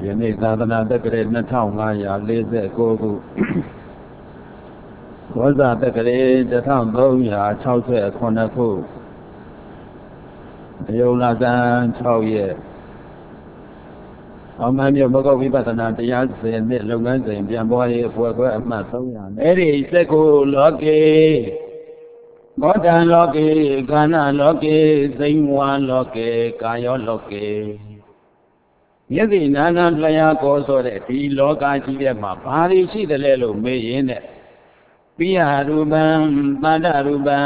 ယနေ့သာသနာတက္ကရာ2549ခုဝဇ္ဇတက္ကရာ1368ခုအယုံလကံ6ရက်အောင်မမြို့မဂ္ဂဝိပဿနာတရားစဉ်နဲ့လုပ်ငန်းစဉ်ပြန်ပွားရေးအဖွဲ့ခွဲအမှတ်300အဲ့ဒီစက္ခုလောကေဘောဓံလောကေခန္ဓာလောကေသိဉ္ဝါလောကေကာယောလောကေမျက်စိနာနာလျာကိုဆိုတဲ့ဒီလောကကြီးထဲမှာဘာတွေရှိတယ်လဲလို့မေးရင်တဲ့ပိယရူပံသန္တရူပံ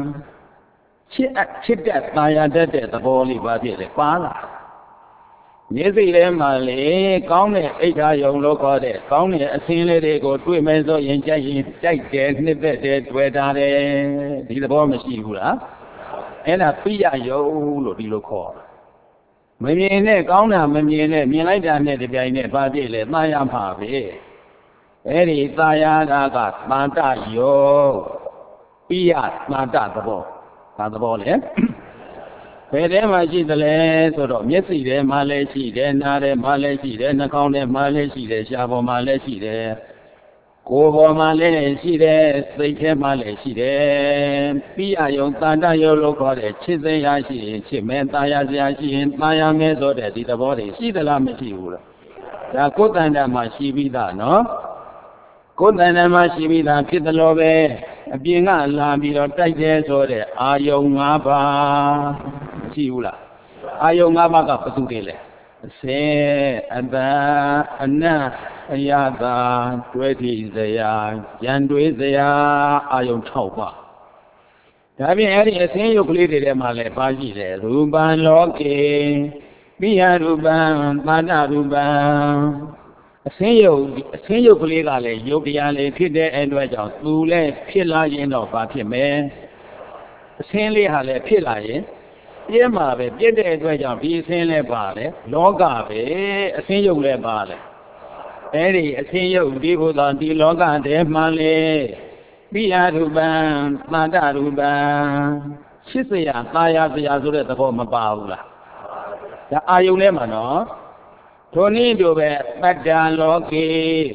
ချစ်တဲ့တာယာတတ်တဲ့သဘောလေးပါဖြစ်တယ်ပါလားမျက်စိထဲမှာလေကောင်းတဲ့အိဋ္ဌာယုံလို့ခေါ်တဲ့ကောင်းတဲ့အစင်းလေးတွေကိုတွေ့မယ်ဆိုရင်ကြိုက်တယ်နှစ်သက်တယ်တွေ့တာတယ်ဒီသဘောမရှိဘူးလားအဲ့ဒါပိယယုံလို့ဒီလိုခေါ်မမြင်နဲ့ကောင်းတာမမြင်နဲ့မြင်လိုက်တာနဲ့တပြိုင်နဲ့ဘာဖြစ်လဲသာယာမှာပဲအဲ့ဒီသာယာတာကသန္တယောပိယသန္တသဘောဘာသဘောလဲဘယ်ထဲမှာရှိသလဲဆိုတော့မျက်စိထဲမှာလည်းရှိတယ်နားထဲမှာလည်းရှိတယ်နှာခေါင်းထဲမှာလည်းရှိတယ်ရှားပေါ်မှာလည်းရှိတယ်ကိုယ်ပေါ်မှာလည်းရှိတယ်စိတ်ထဲမှာလည်းရှိတယ်ပိယယုံသန္တယောလို့ခေါ်တဲ့ချစ်စရာရှိရင်ချစ်မယ်သာယာစရာရှိရင်သာယာမယ်ဆိုတဲ့ဒီသဘောတွေရှိသလားမရှိဘူးလားဒါကိုယ်တန်တမှာရှိပြီးသားနော်ကိုယ်တန်တမှာရှိပြီးသားဖြစ်တယ်လို့ပဲအပြင်ကလာပြီးတော့တိုက်တယ်ဆိုတဲ့အာယုံ၅ပါးမရှိဘူးလားအာယုံ၅ပါးကဘယ်သူတွေလဲအစင်းအတန်အနတ်အယတာတွေ့ထိစရာရန်တွေးစရာအာယုံ6ပါးဒါပြင်အဲ့ဒီအစင်းရုပ်ကလေးတွေထဲမှာလည်းပါရှိတယ်ရူပံလောကေပိယရူပံသန္တရူပံအစင်းရုပ်ကလေးကလည်းယုတ်တရားလေးဖြစ်တဲ့အတွက်ကြောင့်သူလည်းဖြစ်လာရင်တော့ဘာဖြစ်မယ်အစင်းလေးဟာလည်းဖြစ်လာရင်ပြင်းမှာပဲပြည့်တဲ့အတွက်ကြောင့်ဒီအစင်းလည်းပါတယ်လောကပဲအစင်းရုပ်လည်းပါတယ်အဲ့ဒီအစင်းရုပ်ဒီဘုရားဒီလောကတည်းမှလေပိယရူပံသန္တရူပံရှစ်စရာသာယာစရာဆိုတဲ့သဘောမပါဘူးလားဒါအာယုံထဲမှာနော်ထိုနည်းတို့ပဲပတ္တံလောကေ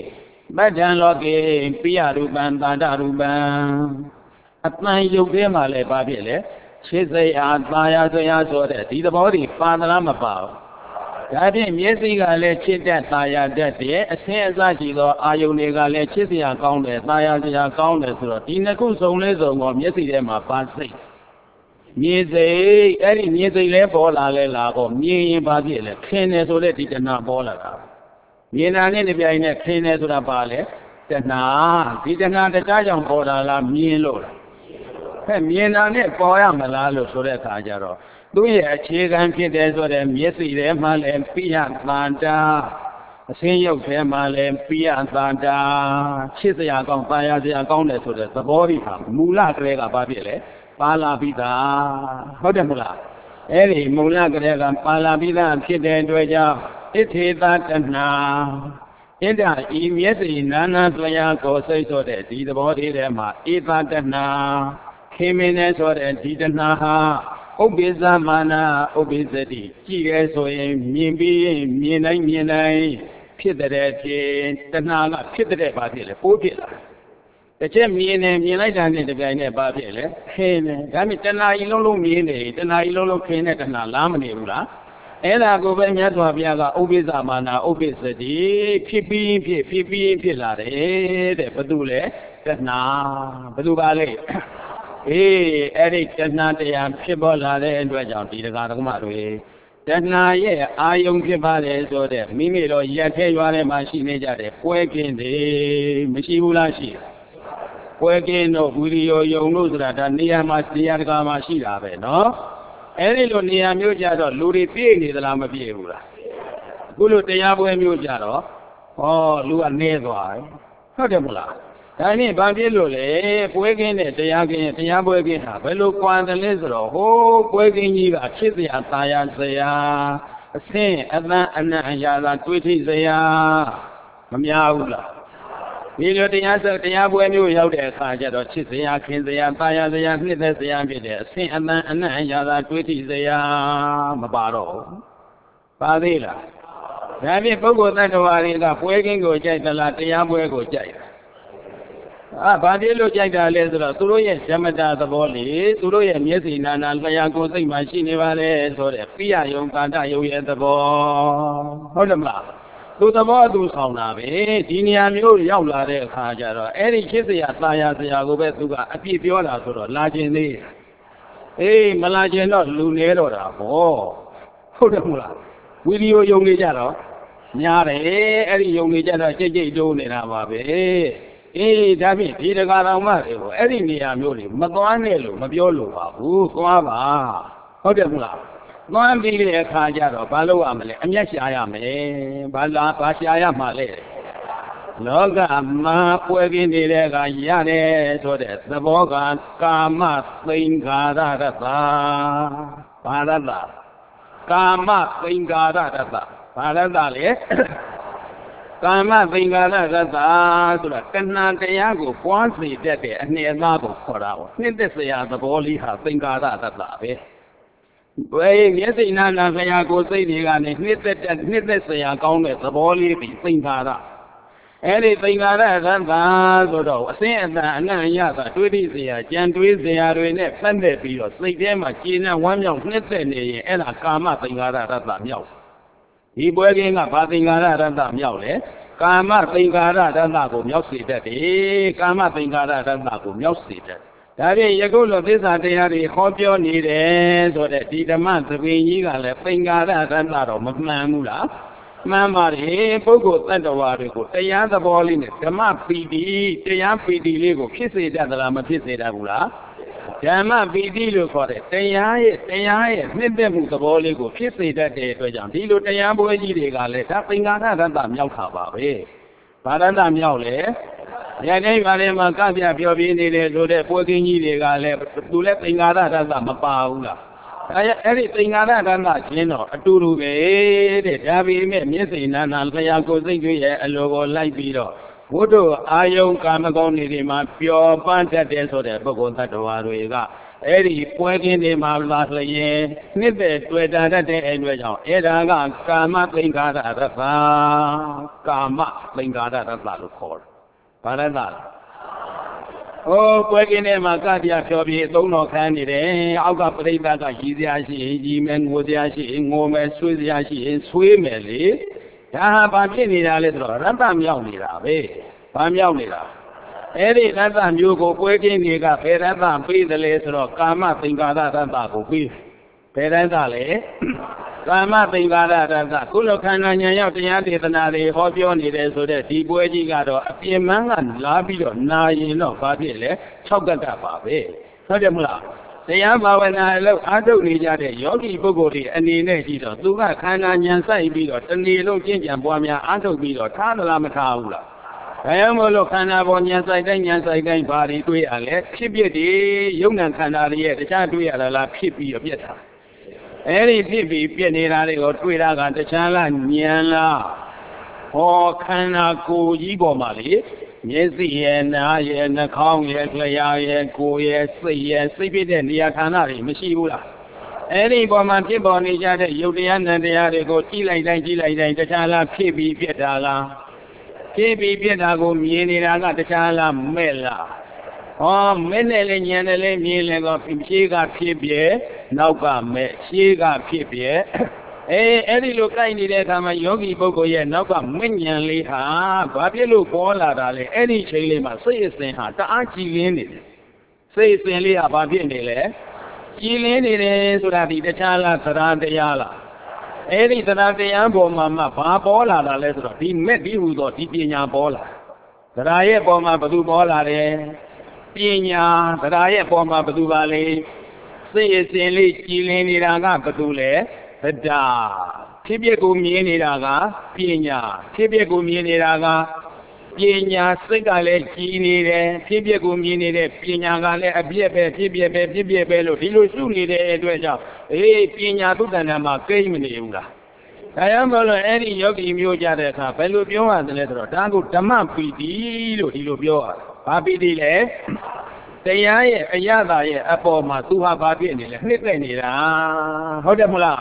ပိယရူပံသန္တရူပံအတန်ယုတ်ထဲမှာလည်းဘာဖြစ်လဲချစ်စရာသာယာစရာဆိုတဲ့ဒီသဘောတွေပါသလားမပါဘူးဒါဖြင့်မျက်စိကလည်းချစ်တတ်သာယာတတ်တယ်အဆင်းအစရှိသောအာယုန်တွေကလည်းချစ်စရာကောင်းတယ်သာယာစရာကောင်းတယ်ဆိုတော့ဒီနှစ်ခုစုံလဲစုံတော့မျက်စိထဲမှာပါစိတ်မြင်စိတ်အဲ့ဒီမြင်စိတ်လဲပေါ်လာလဲလာတော့မြင်ရင်ဘာဖြစ်လဲခင်တယ်ဆိုတဲ့ဒီတဏှာပေါ်လာတာမြင်တာနဲ့တပြိုင်နက်ခင်တယ်ဆိုတာပါလဲတဏှာဒီတဏှာတရားကြောင့်ပေါ်လာလားမြင်လို့လားမြင်တာနဲ့ပေါ်ရမလားလို့ဆိုတဲ့အခါကျတော့သူ့ရဲ့အခြေခံဖြစ်တယ်ဆိုတဲ့မျက်စိထဲမှာလည်းပိယသန္တာအစင်းရုပ်ထဲမှာလည်းပိယသန္တာချစ်စရာကောင်းသာယာစရာကောင်းတယ်ဆိုတဲ့သဘောဒီဟာမူလကလေးကဘာဖြစ်လဲပါလာပြီးသားဟုတ်တယ်မလားအဲ့ဒီမူလကလေးကပါလာပြီးသားဖြစ်တဲ့အတွက်ကြောင့်ဣထေသတဏှာဣဒ္ဓဤမျက်စိနာနာသလျာကိုစိတ်ဆိုတဲ့ဒီသဘောလေးထဲမှာဧသတဏှာခင်မင်းနဲ့ဆိုတဲ့ဒီတဏှာဟာဥပ္ပိသမာနာဥပ္ပိသတိကြည့်ရဲဆိုရင်မြင်ပြီးမြင်တိုင်းဖြစ်တဲ့ဖြစ်တဏှာကဖြစ်တဲ့ဘာဖြစ်လဲပိုးဖြစ်လာတစ်ချက်မြင်နေမြင်လိုက်တာနဲ့တပြိုင်နဲ့ဘာဖြစ်လဲခင်းတယ်ဒါမြင်တဏှာကြီးလုံးမြင်နေတဏှာကြီးလုံးခင်းတဲ့တဏှာလားမနေဘူးလားအဲ့ဒါကိုပဲမြတ်စွာဘုရားကဥပ္ပိသမာနာဥပ္ပိသတိဖြစ်ပြီးဖြစ်လာတယ်တဲ့ဘာလို့လဲတဏှာဘာလို့ပါလဲအဲ့ဒီတဏှာတရားဖြစ်ပေါ်လာတဲ့အတွက်ကြောင့်ဒီတရားဓမ္မတွေတဏှာရဲ့အာယုံဖြစ်ပါတယ်ဆိုတဲ့မိမိတို့ရက်ထဲရွာထဲမှာရှိနေကြတဲ့ပွဲကင်းတွေမရှိဘူးလားရှိပွဲကင်းတို့ဝီရိယယုံလို့ဆိုတာဒါနေရာမှာတရားတကာမှာရှိတာပဲနော်အဲ့ဒီလိုနေရာမျိုးကြတော့လူတွေပြည့်နေသလားမပြည့်ဘူးလားအခုလိုတရားပွဲမျိုးကြတော့လူကနေသွားတယ်ဟုတ်တယ်မလားဒါနဲ့ဘာဖြစ်လို့လဲပွဲကင်းတဲ့တရားကင်းတရားပွဲကင်းဟာဘယ်လိုကွာတယ်လဲဆိုတော့ဟိုးပွဲကင်းကြီးကချစ်စရာသာယာစရာအဆင်းအတန်အနံ့အရာသာတွေးထိစရာမများဘူးလားဒီလိုတရားပွဲမျိုးရောက်တဲ့အခါကျတော့ချစ်စရာခင်စရာသာယာစရာနှစ်သက်စရာဖြစ်တဲ့အဆင်းအတန်အနံ့အရာသာတွေးထိစရာမပါတော့ဘူးပါသေးလားဒါဖြင့်ပုဂ္ဂိုလ်တ attva တွေကပွဲကင်းကိုကြိုက်သလားတရားပွဲကိုကြိုက်ဘာဖြစ်လို့ကြိုက်တာလဲဆိုတော့သူတို့ရဲ့ဓမ္မတာသဘောလေသူတို့ရဲ့မျက်စိနာနာလျှာကိုယ်စိတ်မှရှိနေပါလေဆိုတဲ့ပိယယုံကာတယုံရဲ့သဘောဟုတ်တယ်မလားသူသဘောသူဆောင်တာပဲဒီနေရာမျိုးရောက်လာတဲ့အခါကျတော့အဲ့ဒီဖြစ်เสียตายာစရာကိုပဲသူကအပြစ်ပြောတာဆိုတော့လာခြင်းသေးအေးမလာခြင်းတော့လူနေတော့တာဟောဟုတ်တယ်မလားဝီဒီယိုယုံနေကြတော့များတယ်အဲ့ဒီယုံနေကြတော့ကြိတ်ကြိတ်တိုးနေတာပါပဲအေးဒါဖြင့်ဒီတကာတော်မတွေကိုအဲ့ဒီနေရာမျိုးတွေမသွားနဲ့လို့မပြောလို့ပါဘူးသွားပါဟုတ်တယ်မလားသွားပြီးတဲ့အခါကျတော့ဘာလုပ်ရမလဲအမျက်ရှာရမယ်ဘာရှာရမှာလဲလောကမှာပွဲကင်းနေတဲ့ကရတယ်ဆိုတဲ့သဘောကကာမသိင်္ဂါရတ္တဘာရတ္တကာမသိင်္ဂါရတ္တဘာရတ္တလေကာမသင်္ကာရတ္တဆိုတာတဏှာတရားကိုပွားစေတတ်တဲ့အနှစ်အသားကိုခေါ်တာပေါ့နှစ်သက်စရာသဘောလေးဟာသင်္ကာရတ္တပဲဘယ်မျက်စိနာနာဆရာကိုစိတ်တွေကနေနှစ်သက်စရာကောင်းတဲ့သဘောလေးပြီးသင်္ကာရအဲ့ဒီသင်္ကာရတ္တဆိုတော့အစင်းအတန်အနံ့ရတာတွေးသိစရာကြံတွေးစရာတွေနဲ့ပတ်သက်ပြီးတော့စိတ်ထဲမှာကျေနပ်ဝမ်းမြောက်နှစ်သက်နေရင်အဲ့ဒါကာမသင်္ကာရတ္တမြောက်ဒီပွဲကင်းကဘာသင်္ကာရတ္တမြောက်လဲကာမသင်္ကာရတ္တကိုမြောက်စေတတ်တယ်ကာမသင်္ကာရတ္တကိုမြောက်စေတတ်ဒါဖြင့်ယခုလိုသစ္စာတရားတွေဟောပြောနေတယ်ဆိုတဲ့ဒီဓမ္မသဘင်ကြီးကလည်းသင်္ကာရတ္တတော့မမှန်ဘူးလားမှန်ပါတယ်ပုဂ္ဂိုလ်တ attva တွေကိုတရားသဘောလေးနဲ့ဓမ္မပီတိတရားပီတိလေးကိုဖြစ်စေတတ်သလားမဖြစ်စေတတ်ဘူးလားဓမ္မပီတိလို့ခေါ်တဲ့တရားရဲ့နှစ်သက်မှုသဘောလေးကိုဖြစ်စေတတ်တဲ့အတွက်ကြောင့်ဒီလိုတရားပွဲကြီးတွေကလည်းဒါသင်္ကာရတ္တမြောက်တာပါပဲဘာရတ္တမြောက်လဲရတဲ့ဘာလဲမှာကပြပြောပြနေတယ်ဆိုတဲ့ပွဲကင်းကြီးတွေကလည်းသူလည်းသင်္ကာရတ္တမပါဘူးလားအဲ့ဒီသင်္ကာရတ္တချင်းတော့အတူတူပဲတဲ့ဒါပေမဲ့မျက်စိနာနာလျှာကိုယ်စိတ်တွေရဲ့အလိုကိုလိုက်ပြီးတော့ဘုဒ္ဓအာယုံကာမဂုဏ်တွေမှာပျော်ပန်းတတ်တယ်ဆိုတဲ့ပုဂ္ဂိုလ်သတ္တဝါတွေကအဲ့ဒီပွဲကင်းတွေမှာလာလျင်နှစ်သက်တွေ့တာတတ်တဲ့အတွက်ကြောင့်အဲ့ဒါကကာမသင်္ကာရတ္တကာမသင်္ကာရတ္တလို့ခေါ်တယ်ဘာရတ္တပွဲကင်းထဲမှာကပြဖြောပြီးသုံးတော်ခန်းနေတယ်အောက်ကပြိဿကရည်စရာရှိရင်ရည်မယ်ငိုစရာရှိရင်ငိုမယ်ဆွေးစရာရှိရင်ဆွေးမယ်လေဒါဟာဘာဖြစ်နေတာလဲဆိုတော့ရတ္တမြောက်နေတာပဲဘာမြောက်နေတာအဲ့ဒီရတ္တမျိုးကိုပွဲကင်းတွေကဘယ်ရတ္တပေးတယ်လဲဆိုတော့ကာမသင်္ကာရတ္တကိုပေးဘယ်ရတ္တလဲကာမသင်္ကာရတ္တကုလခန္ဓာဉာဏ်ရောက်တရားဒေသနာတွေဟောပြောနေတယ်ဆိုတဲ့ဒီပွဲကြီးကတော့အပြင်းမန်းကလာပြီးတော့နာရင်တော့ဘာဖြစ်လဲ၆ကတ္တပါပဲဟုတ်တယ်မလားတရားဘာဝနာအလုပ်အားထုတ်နေကြတဲ့ယောဂီပုဂ္ဂိုလ်တွေအနေနဲ့ကြည့်တော့သူကခန္ဓာဉာဏ်စိုက်ပြီးတော့တဏှီလုံးကျင့်ကြံပွားများအားထုတ်ပြီးတော့ထားသလားမထားဘူးလားဒါကြောင့်မို့လို့ခန္ဓာပေါ်ဉာဏ်စိုက်တိုင်းဘာတွေတွေ့ရလဲဖြစ်ဖြစ်ဒီယုံ nant ခန္ဓာတွေရဲ့တခြားတွေ့ရလားဖြစ်ပြီးတော့ပြက်တာအဲ့ဒီဖြစ်ပြီးပြက်နေတာတွေကိုတွေ့တာကတခြားလားဉာဏ်လားဟောခန္ဓာကိုယ်ကြီးပေါ်မှာလေမျက်စိရဲ့နားရဲ့နှာခေါင်းရဲ့လျှာရဲ့ကိုယ်ရဲ့စိတ်ဖြစ်တဲ့နေရာဌာနတွေမရှိဘူးလားအဲ့ဒီပေါ်မှာဖြစ်ပေါ်နေကြတဲ့ယုတ်တရားနံတရားတွေကိုကြည့်လိုက်တိုင်းတခြားလားဖြစ်ပြီးပြက်တာလားဖြစ်ပြီးပြက်တာကိုမြင်နေတာကတခြားလားမဲ့လားဟောမဲ့နဲ့လည်းဉာဏ်နဲ့လည်းမြင်လည်းတော့ဖြေးကဖြစ်ပြဲနောက်ကမဲ့ရှေးကဖြစ်ပြဲအဲ့ဒီလိုကြိုက်နေတဲ့အခါမှာယောဂီပုဂ္ဂိုလ်ရဲ့နောက်ကမဉ္ဉဏ်လေးဟာဘာဖြစ်လို့ပေါ်လာတာလဲအဲ့ဒီချိန်လေးမှာစိတ်အစဉ်ဟာတအားကြည်လင်းနေတယ်စိတ်အစဉ်လေးကဘာဖြစ်နေလဲကြည်လင်းနေတယ်ဆိုတာဒီတခြားလားသရတရားလားအဲ့ဒီသရတရားပေါ်မှာဘာပေါ်လာတာလဲဆိုတော့ဒီမဲ့ဒီဟူသောဒီပညာပေါ်လာသရရဲ့ပေါ်မှာဘယ်သူပေါ်လာတယ်ပညာသရရဲ့ပေါ်မှာဘယ်သူပါလဲစိတ်အစဉ်လေးကြည်လင်းနေတာကဘယ်သူလဲသဒ္ဒါဖြစ်ပျက်ကိုမြင်နေတာကပညာဖြစ်ပျက်ကိုမြင်နေတာကပညာစိတ်ကလည်းကြည်နေတယ်ဖြစ်ပျက်ကိုမြင်နေတဲ့ပညာကလည်းအပြည့်ပဲဖြစ်ပျက်ပဲလို့ဒီလိုရှုနေတဲ့အတွက်ကြောင့်ပညာသုတ္တနာမှာကိမနေဘူးလားဒါကြောင့်မလို့အဲ့ဒီယောဂီမျိုးကြတဲ့အခါဘယ်လိုပြောရတယ်လဲဆိုတော့ဒါကိုဓမ္မပီတိလို့ဒီလိုပြောရတယ်ဘာပီတိလဲတရားရဲ့အရသာရဲ့အပေါ်မှာသူဟာဘာဖြစ်နေလဲနှစ်သက်နေတာဟုတ်တယ်မလား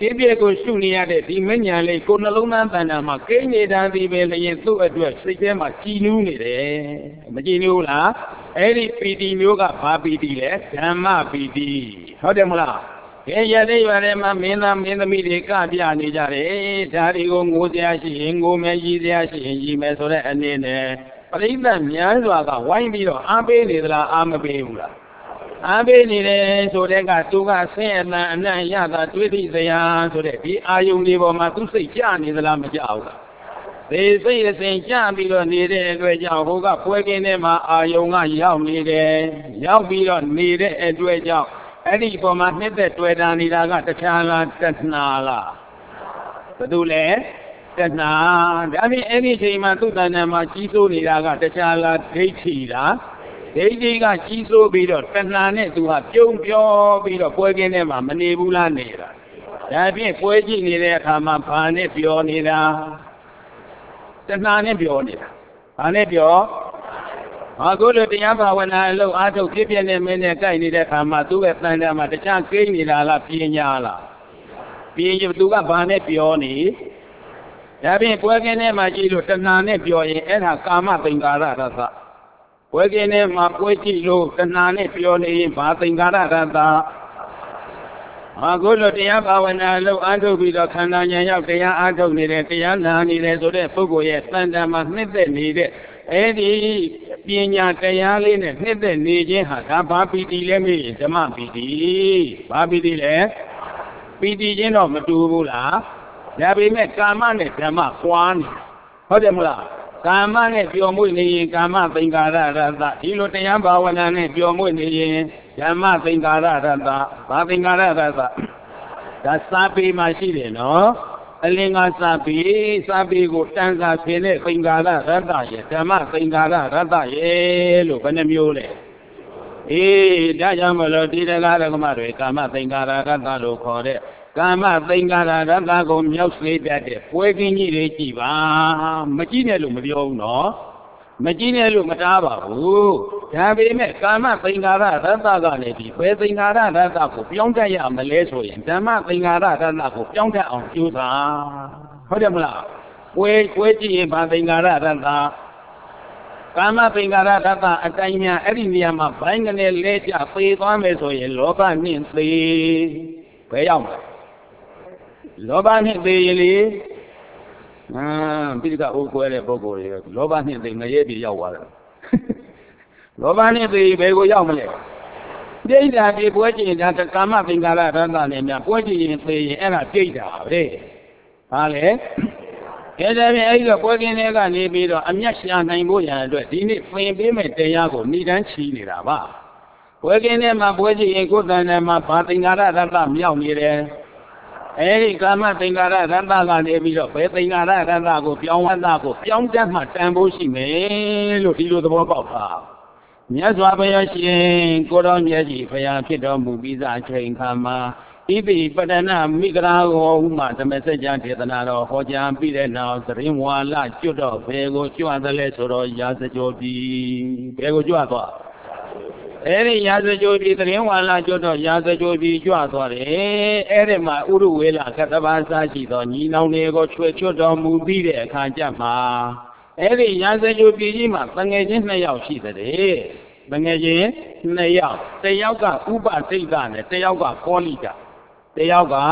ဖြစ်ဖြစ်ကိုရှုနေရတဲ့ဒီမဉ္ဇဉ်လေးကိုနှလုံးသားတဏ္ဍာမှာကိန်းနေတာဒီပဲလျင်သူ့အတွက်စိတ်ထဲမှာကြည်နူးနေတယ်မကြည်နူးလားအဲ့ဒီပီတိမျိုးကဘာပီတိလဲဓမ္မပီတိဟုတ်တယ်မလားရတဲ့ရွာထဲမှာမင်းသားမင်းသမီးတွေကပြနေကြတယ်ဒါတွေကိုငိုစရာရှိရင်ငိုမယ်ရည်စရာရှိရင်ရည်မယ်ဆိုတဲ့အနေနဲ့ပရိသတ်များစွာကဝိုင်းပြီးတော့အားပေးနေသလားအားမပေးဘူးလားအားပေးနေတယ်ဆိုတဲ့ကသူကဆင်းရဲအနံ့ရတာတွေးသိစရာဆိုတဲ့ဒီအာယုန်ဒီပေါ်မှာသူစိတ်ကြနေသလားမကြဘူးလားဒီစိတ်အစဉ်ကြပြီးတော့နေတဲ့အတွက်ကြောင့်ဟိုကပွဲကင်းထဲမှာအာယုန်ကရောက်နေတယ်ရောက်ပြီးတော့နေတဲ့အတွက်ကြောင့်အဲ့ဒီပေါ်မှာနှစ်သက်တွေ့တာနေတာကတခြားလားတဏှာလားဘာလို့လဲတဏှာဒါဖြင့်အဲ့ဒီချိန်မှာသူ့တဏ္ဍာမှာကြီးစိုးနေတာကတခြားလားဒိဋ္ဌိလားဒိဋ္ဌိကကြီးစိုးပြီးတော့တဏှာနဲ့သူကပြုံးပြောပြီးတော့ပွဲကင်းထဲမှာမနေဘူးလားနေတာဒါဖြင့်ပွဲကြည့်နေတဲ့အခါမှာဘာနဲ့ပြောနေတာတဏှာနဲ့ပြောနေတာဘာနဲ့ပြောအခုလိုတရားဘာဝနာအလုပ်အားထုတ်ဖြစ်ပြနေမင်းနဲ့ကြိုက်နေတဲ့အခါမှာသူ့ရဲ့တန်တရားမှာတခြားကိန်းနေတာလားပြညာလားပြညာသူကဘာနဲ့ပြောနေဒါဖြင့်ပွဲကင်းထဲမှာကြည့်လို့တဏှာနဲ့ပြောရင်အဲ့ဒါကာမသင်္ကာရရသပွဲကင်းထဲမှာပွဲကြည့်လို့တဏှာနဲ့ပြောနေရင်ဘာသင်္ကာရရသအခုလိုတရားဘာဝနာအလုပ်အားထုတ်ပြီးတော့ခန္ဓာဉာဏ်ရောက်တရားအားထုတ်နေတယ်တရားနာနေတယ်ဆိုတဲ့ပုဂ္ဂိုလ်ရဲ့တန်တရားမှာနှစ်သက်နေတဲ့အဲ့ဒီပညာတရားလေးနဲ့နှစ်သက်နေခြင်းဟာဒါဘာပီတိလဲမေးရင်ဓမ္မပီတိဘာပီတိလဲပီတိချင်းတော့မတူဘူးလားဒါပေမဲ့ကာမနဲ့ဓမ္မကွာနေဟုတ်တယ်မလားကာမနဲ့ပျော်မွေ့နေရင်ကာမသင်္ကာရရတဒီလိုတရားဘာဝနာနဲ့ပျော်မွေ့နေရင်ဓမ္မသင်္ကာရရတဘာသင်္ကာရရတဒါစာပေမှာရှိတယ်နော်အလင်္ကာစာပေကိုတန်စာဖြေတဲ့သင်္ကာရရတရဲ့ဓမ္မသင်္ကာရရတရဲ့လို့ဘယ်နှမျိုးလဲဒါကြောင့်မလို့ဒီတရားဓမ္မတွေကာမသင်္ကာရရတလို့ခေါ်တဲ့ကာမသင်္ကာရရတကိုမြောက်စေတတ်တဲ့ပွဲကင်းကြီးတွေကြည်ပါမကြည့်နဲ့လို့မပြောဘူးနော်မကြည့်နဲ့လို့မတားပါဘူးဒါပေမဲ့ကာမသင်္ကာရရတကနေဒီဘယ်သင်္ကာရရတကိုပြောင်းတတ်ရမလဲဆိုရင်ဓမ္မသင်္ကာရရတကိုပြောင်းတတ်အောင်ကြိုးစားဟုတ်တယ်မလားပွဲကြည့်ရင်ဘာသင်္ကာရရတကာမသင်္ကာရရတအတိုင်းများအဲ့ဒီနေရာမှာဘိုင်းကနေလဲကျသေသွားမယ်ဆိုရင်လောဘနှင့်သေဘယ်ရောက်မလဲလောဘနှင့်သေရင်လေပိဋကအိုးကွဲတဲ့ပုဂ္ဂိုလ်တွေလောဘနှင့်သေငရဲပြေရောက်သွားတယ်လောဘနှင့်သေဘယ်ကိုရောက်မလဲပြိဋ္ဌာဒီပွဲကြည့်ရင်ဒါကာမသင်္ကာရရတနဲ့များပွဲကြည့်ရင်သေရင်အဲ့ဒါပြိဋ္ဌာပဲဟာလေအဲ့ဒါပြင်အဲ့ဒီတော့ပွဲကင်းတွေကနေပြီးတော့အမျက်ရှာနိုင်ဖို့ရန်အတွက်ဒီနေ့သင်ပေးမဲ့တရားကိုဏိဒန်းချီနေတာပါပွဲကင်းထဲမှာပွဲကြည့်ရင်ကိုယ်တန်ထဲမှာဘာသင်္ကာရရတမြောက်နေတယ်အဲဒီကာမသင်္ကာရရတကနေပြီးတော့ဘယ်သင်္ကာရရတကိုပြောင်းဝတ်တာကိုပြောင်းတတ်မှတန်ဖို့ရှိမယ်လို့ဒီလိုသဘောပေါက်တာမြတ်စွာဘုရားရှင်ကိုတော်မြတ်ကြီးဘုရားဖြစ်တော်မူပြီးသားအချိန်ခါမှာဣတိပတနာမိဂရာဟောဥမဓမ္မစကြာဒေသနာတော်ဟောကြားပြီးတဲ့နောက်သရင်ဝါလကျွတ်တော့ဘယ်ကိုကြွတယ်လဲဆိုတော့ရာဇကြိုပြီဘယ်ကိုကြွသွားအဲ့ဒီရာဇကြိုပြီသရင်ဝါလကျွတ်တော့ရာဇကြိုပြီကြွသွားတယ်အဲ့ဒီမှာဥရဝေလကတဘာစားရှိသောညီနောင်တွေကိုချွေချွတ်တော်မူပြီးတဲ့အခါကျမှအဲ့ဒီရာဇကြိုပြီကြီးမှာတငယ်ချင်း2ယောက်ရှိတဲ့တငယ်ချင်း2ယောက်တစ်ယောက်ကဥပတိတ်ကနဲ့တစ်ယောက်ကကောလိကတယောက်က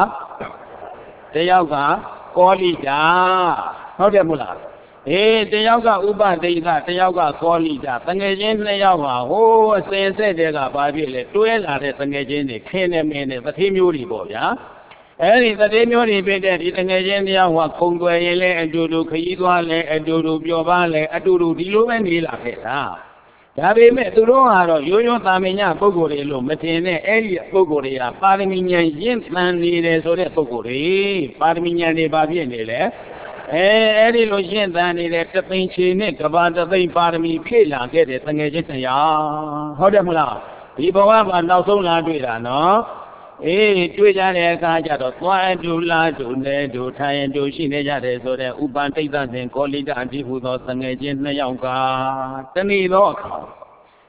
ကောလိတာဟုတ်တယ်မို့လားတယောက်ကဥပဒိကတယောက်ကကောလိတာတငယ်ချင်း2ယောက်ဟာဟိုးအစင်ဆက်တဲ့ကဘာဖြစ်လဲတွဲလာတဲ့တငယ်ချင်းတွေခင်းနေမင်းနဲ့တတိမျိုးတွေပေါ့ဗျာအဲ့ဒီတတိမျိုးတွေဖြစ်တဲ့ဒီတငယ်ချင်းတယောက်ဟာခုံွယ်ရင်လည်းအတူတူခရီးသွားလည်းအတူတူပျော်ပါလည်းအတူတူဒီလိုပဲနေလာခဲ့တာဒါပေမဲ့သူတို့ကတော့ရိုးရိုးသာမညပုဂ္ဂိုလ်တွေလို့မထင်နဲ့အဲ့ဒီပုဂ္ဂိုလ်တွေကပါရမီဉာဏ်ရင့်သန်နေတယ်ဆိုတဲ့ပုဂ္ဂိုလ်တွေပါရမီဉာဏ်တွေဘာဖြစ်နေလဲအဲ့ဒီလိုရင့်သန်နေတဲ့တသိန်းချီနဲ့ကဘာတသိန်းပါရမီဖြည့်လာခဲ့တဲ့တငယ်ချင်း200ဟုတ်တယ်မလားဒီဘဝမှာနောက်ဆုံးလာတွေ့တာနော်တွေ့ကြတဲ့အခါကျတော့သွားအတူလာတူနဲ့တူထိုင်တူရှိနေကြတယ်ဆိုတဲ့ဥပန်တိတ်သစဉ်ကောလိတအတိဟုသောသငယ်ချင်း2ယောက်ကတဏီသောအခါ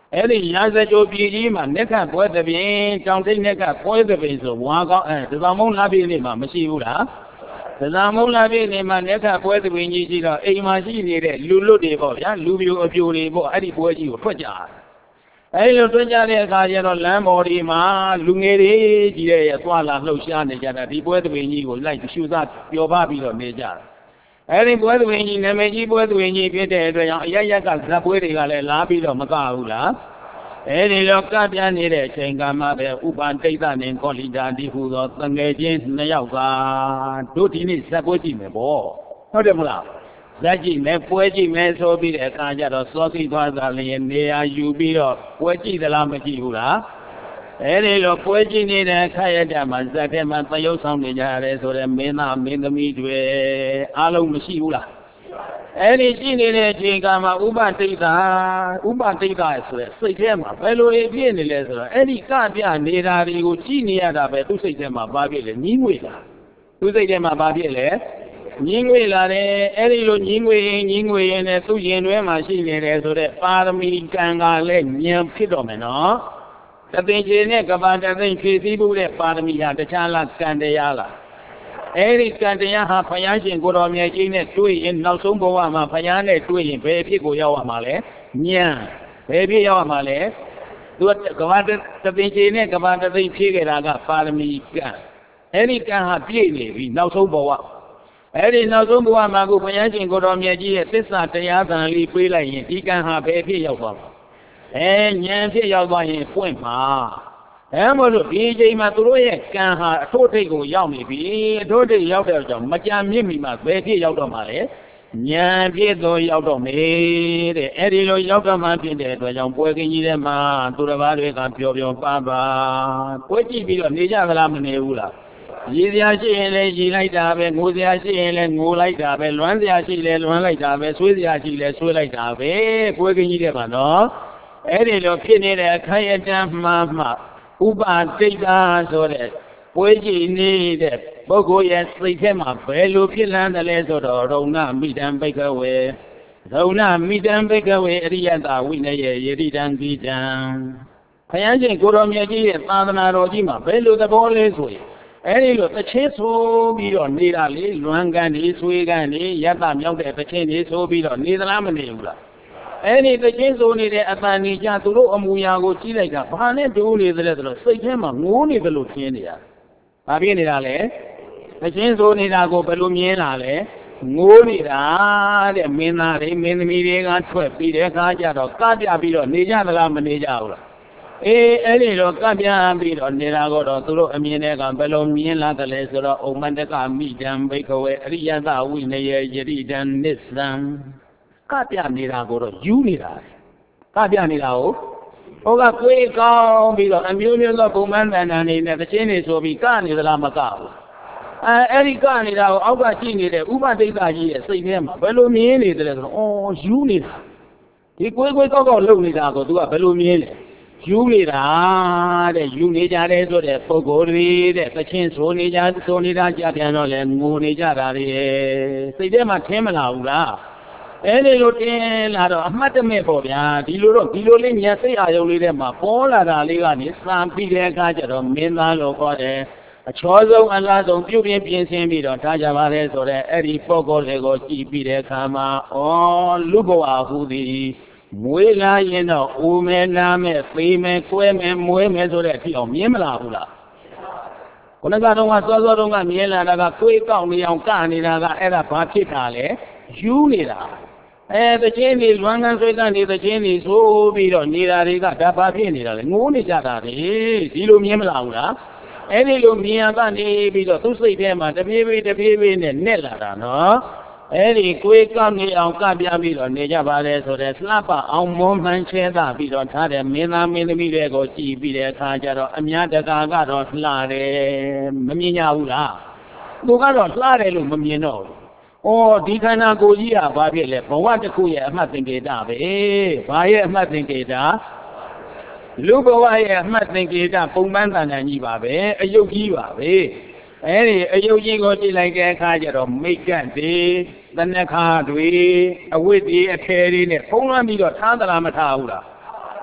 အဲ့ဒီရာဇကြိုပြည်ကြီးမှာနှစ်ခတ်ပွဲသဖြင့်ကြောင်ထိတ်နှစ်ခတ်ပွဲသဖြင့်ဆိုဝါကောင်းဒဇောင်မုံလာပြည်နေမှာမရှိဘူးလားဒဇောင်မုံလာပြည်နေမှာနှစ်ခတ်ပွဲသဖြင့်ကြီးရှိတော့အိမ်မှာရှိနေတဲ့လူလွတ်တွေပေါ့ဗျာလူပြိုအပြိုတွေပေါ့အဲ့ဒီပွဲကြီးကိုထွက်ကြအဲ့လိုထွက်ကြတဲ့အခါကျတော့လမ်းပေါ်ဒီမှာလူငယ်တွေကြီးတဲ့သွားလာလှုပ်ရှားနေကြတာဒီပွဲသဖြင့်ကြီးကိုလိုက်ရှူစားပျော်ပါပြီးတော့နေကြတယ်အဲ့ဒီပွဲသဖြင့်ကြီးနာမည်ကြီးပွဲသဖြင့်ကြီးဖြစ်တဲ့အတွက်ကြောင့်အရရကဇက်ပွဲတွေကလည်းလာပြီးတော့မကဘူးလားအဲ့ဒီတော့ကပြနေတဲ့အချိန်ကမှပဲဥပန်တိတ်တနဲ့ကောလီတာဒီဟူသောတငယ်ချင်းနှစ်ယောက်ကတို့ဒီနေ့ဇက်ပွဲကြည့်မယ်ပေါ့ဟုတ်တယ်မလားဇက်ကြည့်မယ်ပွဲကြည့်မယ်ဆိုပြီးတဲ့အခါကျတော့စောစီသွားတာလည်းနေရာယူပြီးတော့ပွဲကြည့်သလားမကြည့်ဘူးလားအဲ့ဒီလိုပွဲကြည့်နေတဲ့ခရတဲ့မှာဇက်ထဲမှာသရုပ်ဆောင်နေကြရတယ်ဆိုတော့မင်းသားမင်းသမီးတွေအားလုံးမရှိဘူးလားအဲ့ဒီရှိနေတဲ့အချိန်ကမှဥပတိတ်တာဆိုတဲ့စိတ်ထဲမှာဘယ်လိုဖြစ်နေလဲဆိုတော့အဲ့ဒီကပြနေတာတွေကိုကြည့်နေရတာပဲသူ့စိတ်ထဲမှာဘာဖြစ်လဲညင်းငွေလာသူ့စိတ်ထဲမှာဘာဖြစ်လဲညင်းငွေလာတယ်အဲ့ဒီလိုညင်းငွေရင်နဲ့သူ့ရင်တွဲမှာရှိနေတယ်ဆိုတဲ့ပါရမီကံကလည်းဉာဏ်ဖြစ်တော့မယ်နော်တသိင်ချင်းနဲ့ကဘာတသိင်ဖြည့်စည်းမှုတဲ့ပါရမီဟာတခြားလားကံတရားလားအဲ့ဒီကံတရားဟာဘုရားရှင်ကိုတော်မြတ်ကြီးနဲ့တွေ့ရင်နောက်ဆုံးဘဝမှာဘုရားနဲ့တွေ့ရင်ဘယ်ဖြစ်ကိုရောက်ရမှာလဲဉာဏ်ဘယ်ဖြစ်ရောက်ရမှာလဲသူကကဘာတသိင်ချင်းနဲ့ကဘာတသိင်ဖြည့်ခဲ့တာကပါရမီကံအဲ့ဒီကံဟာပြည့်နေပြီနောက်ဆုံးဘဝအဲ့ဒီနောက်ဆုံးဘဝမှာကိုဘုရားရှင်ကိုတော်မြတ်ကြီးရဲ့သစ္စာတရားသံလေးပေးလိုက်ရင်ဒီကံဟာဘယ်ဖြစ်ရောက်သွားမှာဉာဏ်ဖြစ်ရောက်သွားရင်ပွင့်မှာမို့လို့ဒီအချိန်မှာသူတို့ရဲ့ကံဟာအထိုးထိပ်ကိုရောက်နေပြီအထိုးထိပ်ရောက်တဲ့ကြောင့်မကြံမြင့်မီမှာဘယ်ဖြစ်ရောက်တော့မှာလဲဉာဏ်ဖြစ်တော့ရောက်တော့မယ်တဲ့အဲ့ဒီလိုရောက်တော့မှဖြစ်တဲ့အတွက်ကြောင့်ပွဲကင်းကြီးထဲမှာသူတစ်ပါးတွေကပျော်ပျော်ပါပါပွဲကြည့်ပြီးတော့နေကြသလားမနေဘူးလားရည်စရာရှိရင်လည်းရည်လိုက်တာပဲငိုစရာရှိရင်လည်းငိုလိုက်တာပဲလွမ်းစရာရှိလည်းလွမ်းလိုက်တာပဲဆွေးစရာရှိလည်းဆွေးလိုက်တာပဲပွဲကင်းကြီးထဲမှာနော်အဲ့ဒီလိုဖြစ်နေတဲ့အခိုင်အတန့်မှဥပတိတ်တာဆိုတဲ့ပွဲကြည့်နေတဲ့ပုဂ္ဂိုလ်ရဲ့စိတ်ထဲမှာဘယ်လိုဖြစ်လန်းတယ်လဲဆိုတော့ရုံဏမိတံဘိကဝေအရိယတဝိနယေယတိတံဂိတံဘုရားရှင်ကိုတော်မြတ်ကြီးရဲ့သာသနာတော်ကြီးမှာဘယ်လိုသဘောလဲဆိုရင်အဲ့ဒီလိုတချင်းဆိုပြီးတော့နေတာလေလွမ်းကန်နေဆွေးကန်နေယတမြောက်တဲ့တချင်းတွေဆိုပြီးတော့နေသလားမနေဘူးလားအဲ့ဒီတချင်းဆိုနေတဲ့အတန်ကြီးကြသူတို့အမူအရာကိုကြည့်လိုက်တာဘာနဲ့တိုးနေသလဲဆိုတော့စိတ်ထဲမှာငိုးနေသလိုထင်နေရဘာဖြစ်နေတာလဲတချင်းဆိုနေတာကိုဘယ်လိုမြင်လာလဲငိုးနေတာတဲ့မင်းသားတွေမင်းသမီးတွေကထွက်ပြီးတဲ့အခါကျတော့ကပြပြီးတော့နေကြသလားမနေကြဘူးလားအဲ့ဒီတော့ကပြပြီးတော့နေတာကတော့သူတို့အမြင်နဲ့ကဘယ်လိုမြင်လာတယ်လဲဆိုတော့ဩမန္တကမိတံဘိကဝေအရိယတဝိနယေယတိတံနစ္စံကပြနေတာကိုတော့ယူနေတာကပြနေတာကိုဟိုကကိုယ်ကောင်းပြီးတော့အမျိုးမျိုးသောပုံမှန်တန်တန်နေနဲ့တခြင်းနေဆိုပြီးကနေသလားမကဘူးအဲ့ဒီကနေ နေတာကိုအောက်ကကြည့်နေတဲ့ဥပဒိဋ္ဌကြီးရဲ့စိတ်ထဲမှာဘယ်လိုမြင်နေတယ်လဲဆိုတော့အော်ယူနေတာဒီကိုယ်ကောက်ကောက်လုပ်နေတာကို तू ကဘယ်လိုမြင်လဲယူနေတာတဲ့ယူနေကြတယ်ဆိုတဲ့ပုဂ္ဂိုလ်တွေတဲ့သချင်းဆိုနေတာကြပြန်တော့လဲငိုနေကြတာတွေစိတ်ထဲမှာထင်းမလာဘူးလားအဲ့ဒီလိုတင်းလာတော့အမှတ်တမဲ့ပေါ့ဗျာဒီလိုလေးညစိတ်အာရုံလေးထဲမှာပေါ်လာတာလေးကနေစံပြီးတဲ့အခါကျတော့မင်းသားလို့ခေါ်တယ်အချောဆုံးအလားဆုံးပြုပြင်ပြင်ဆင်ပြီးတော့ထားကြပါလေဆိုတဲ့အဲ့ဒီပုဂ္ဂိုလ်တွေကိုကြည့်ပြီးတဲ့အခါမှာဩလူဘဝဟူသည်မွေးလာရင်တော့ဦးမဲနားမဲသေမဲကွဲမဲမွေးမဲဆိုတဲ့အဖြစ်အောင်မြင်မလားဘူးလားခုနကတော့စောစောတုန်းကမြင်လာတာကကိုယ်ကောက်နေအောင်ကနေတာကအဲ့ဒါဘာဖြစ်တာလဲယူနေတာတခြင်းတွေလွမ်းကန်းဆွေးကနေတခြင်းတွေဆိုပြီးတော့နေတာတွေကဒါဘာဖြစ်နေတာလဲငိုးနေကြတာလေဒီလိုမြင်မလားဘူးလားအဲ့ဒီလိုမြင်ရကနေပြီးတော့သူ့စိတ်ထဲမှာတပြေးပြေးနဲ့နဲ့လာတာနော်အဲ့ဒီကိုယ်ကောက်နေအောင်ကပြပြီးတော့နေကြပါလေဆိုတဲ့လှပအောင်မွန်မှန်ချဲတာပြီးတော့ထားတဲ့မင်းသားမင်းသမီးတွေကိုကြည်ပြီးတဲ့အခါကျတော့အများတကာကတော့လှတယ်မမြင်ကြဘူးလားသူကတော့လှတယ်လို့မမြင်တော့ဘူးဒီခန္ဓာကိုယ်ကြီးကဘာဖြစ်လဲဘဝတစ်ခုရဲ့အမှတ်သင်္ကေတပဲဘာရဲ့အမှတ်သင်္ကေတလူဘဝရဲ့အမှတ်သင်္ကေတပုံပန်းတန်တန်ကြီးပါပဲအယုတ်ကြီးပါပဲအဲ့ဒီအယုတ်ကြီးကိုကြည့်လိုက်တဲ့အခါကျတော့မိတ်ကတ်တွေသနခါတွေအဝိတ္တိအထည်တွေနဲ့ဖုံးလွှမ်းပြီးတော့ထားသလားမထားဘူးလား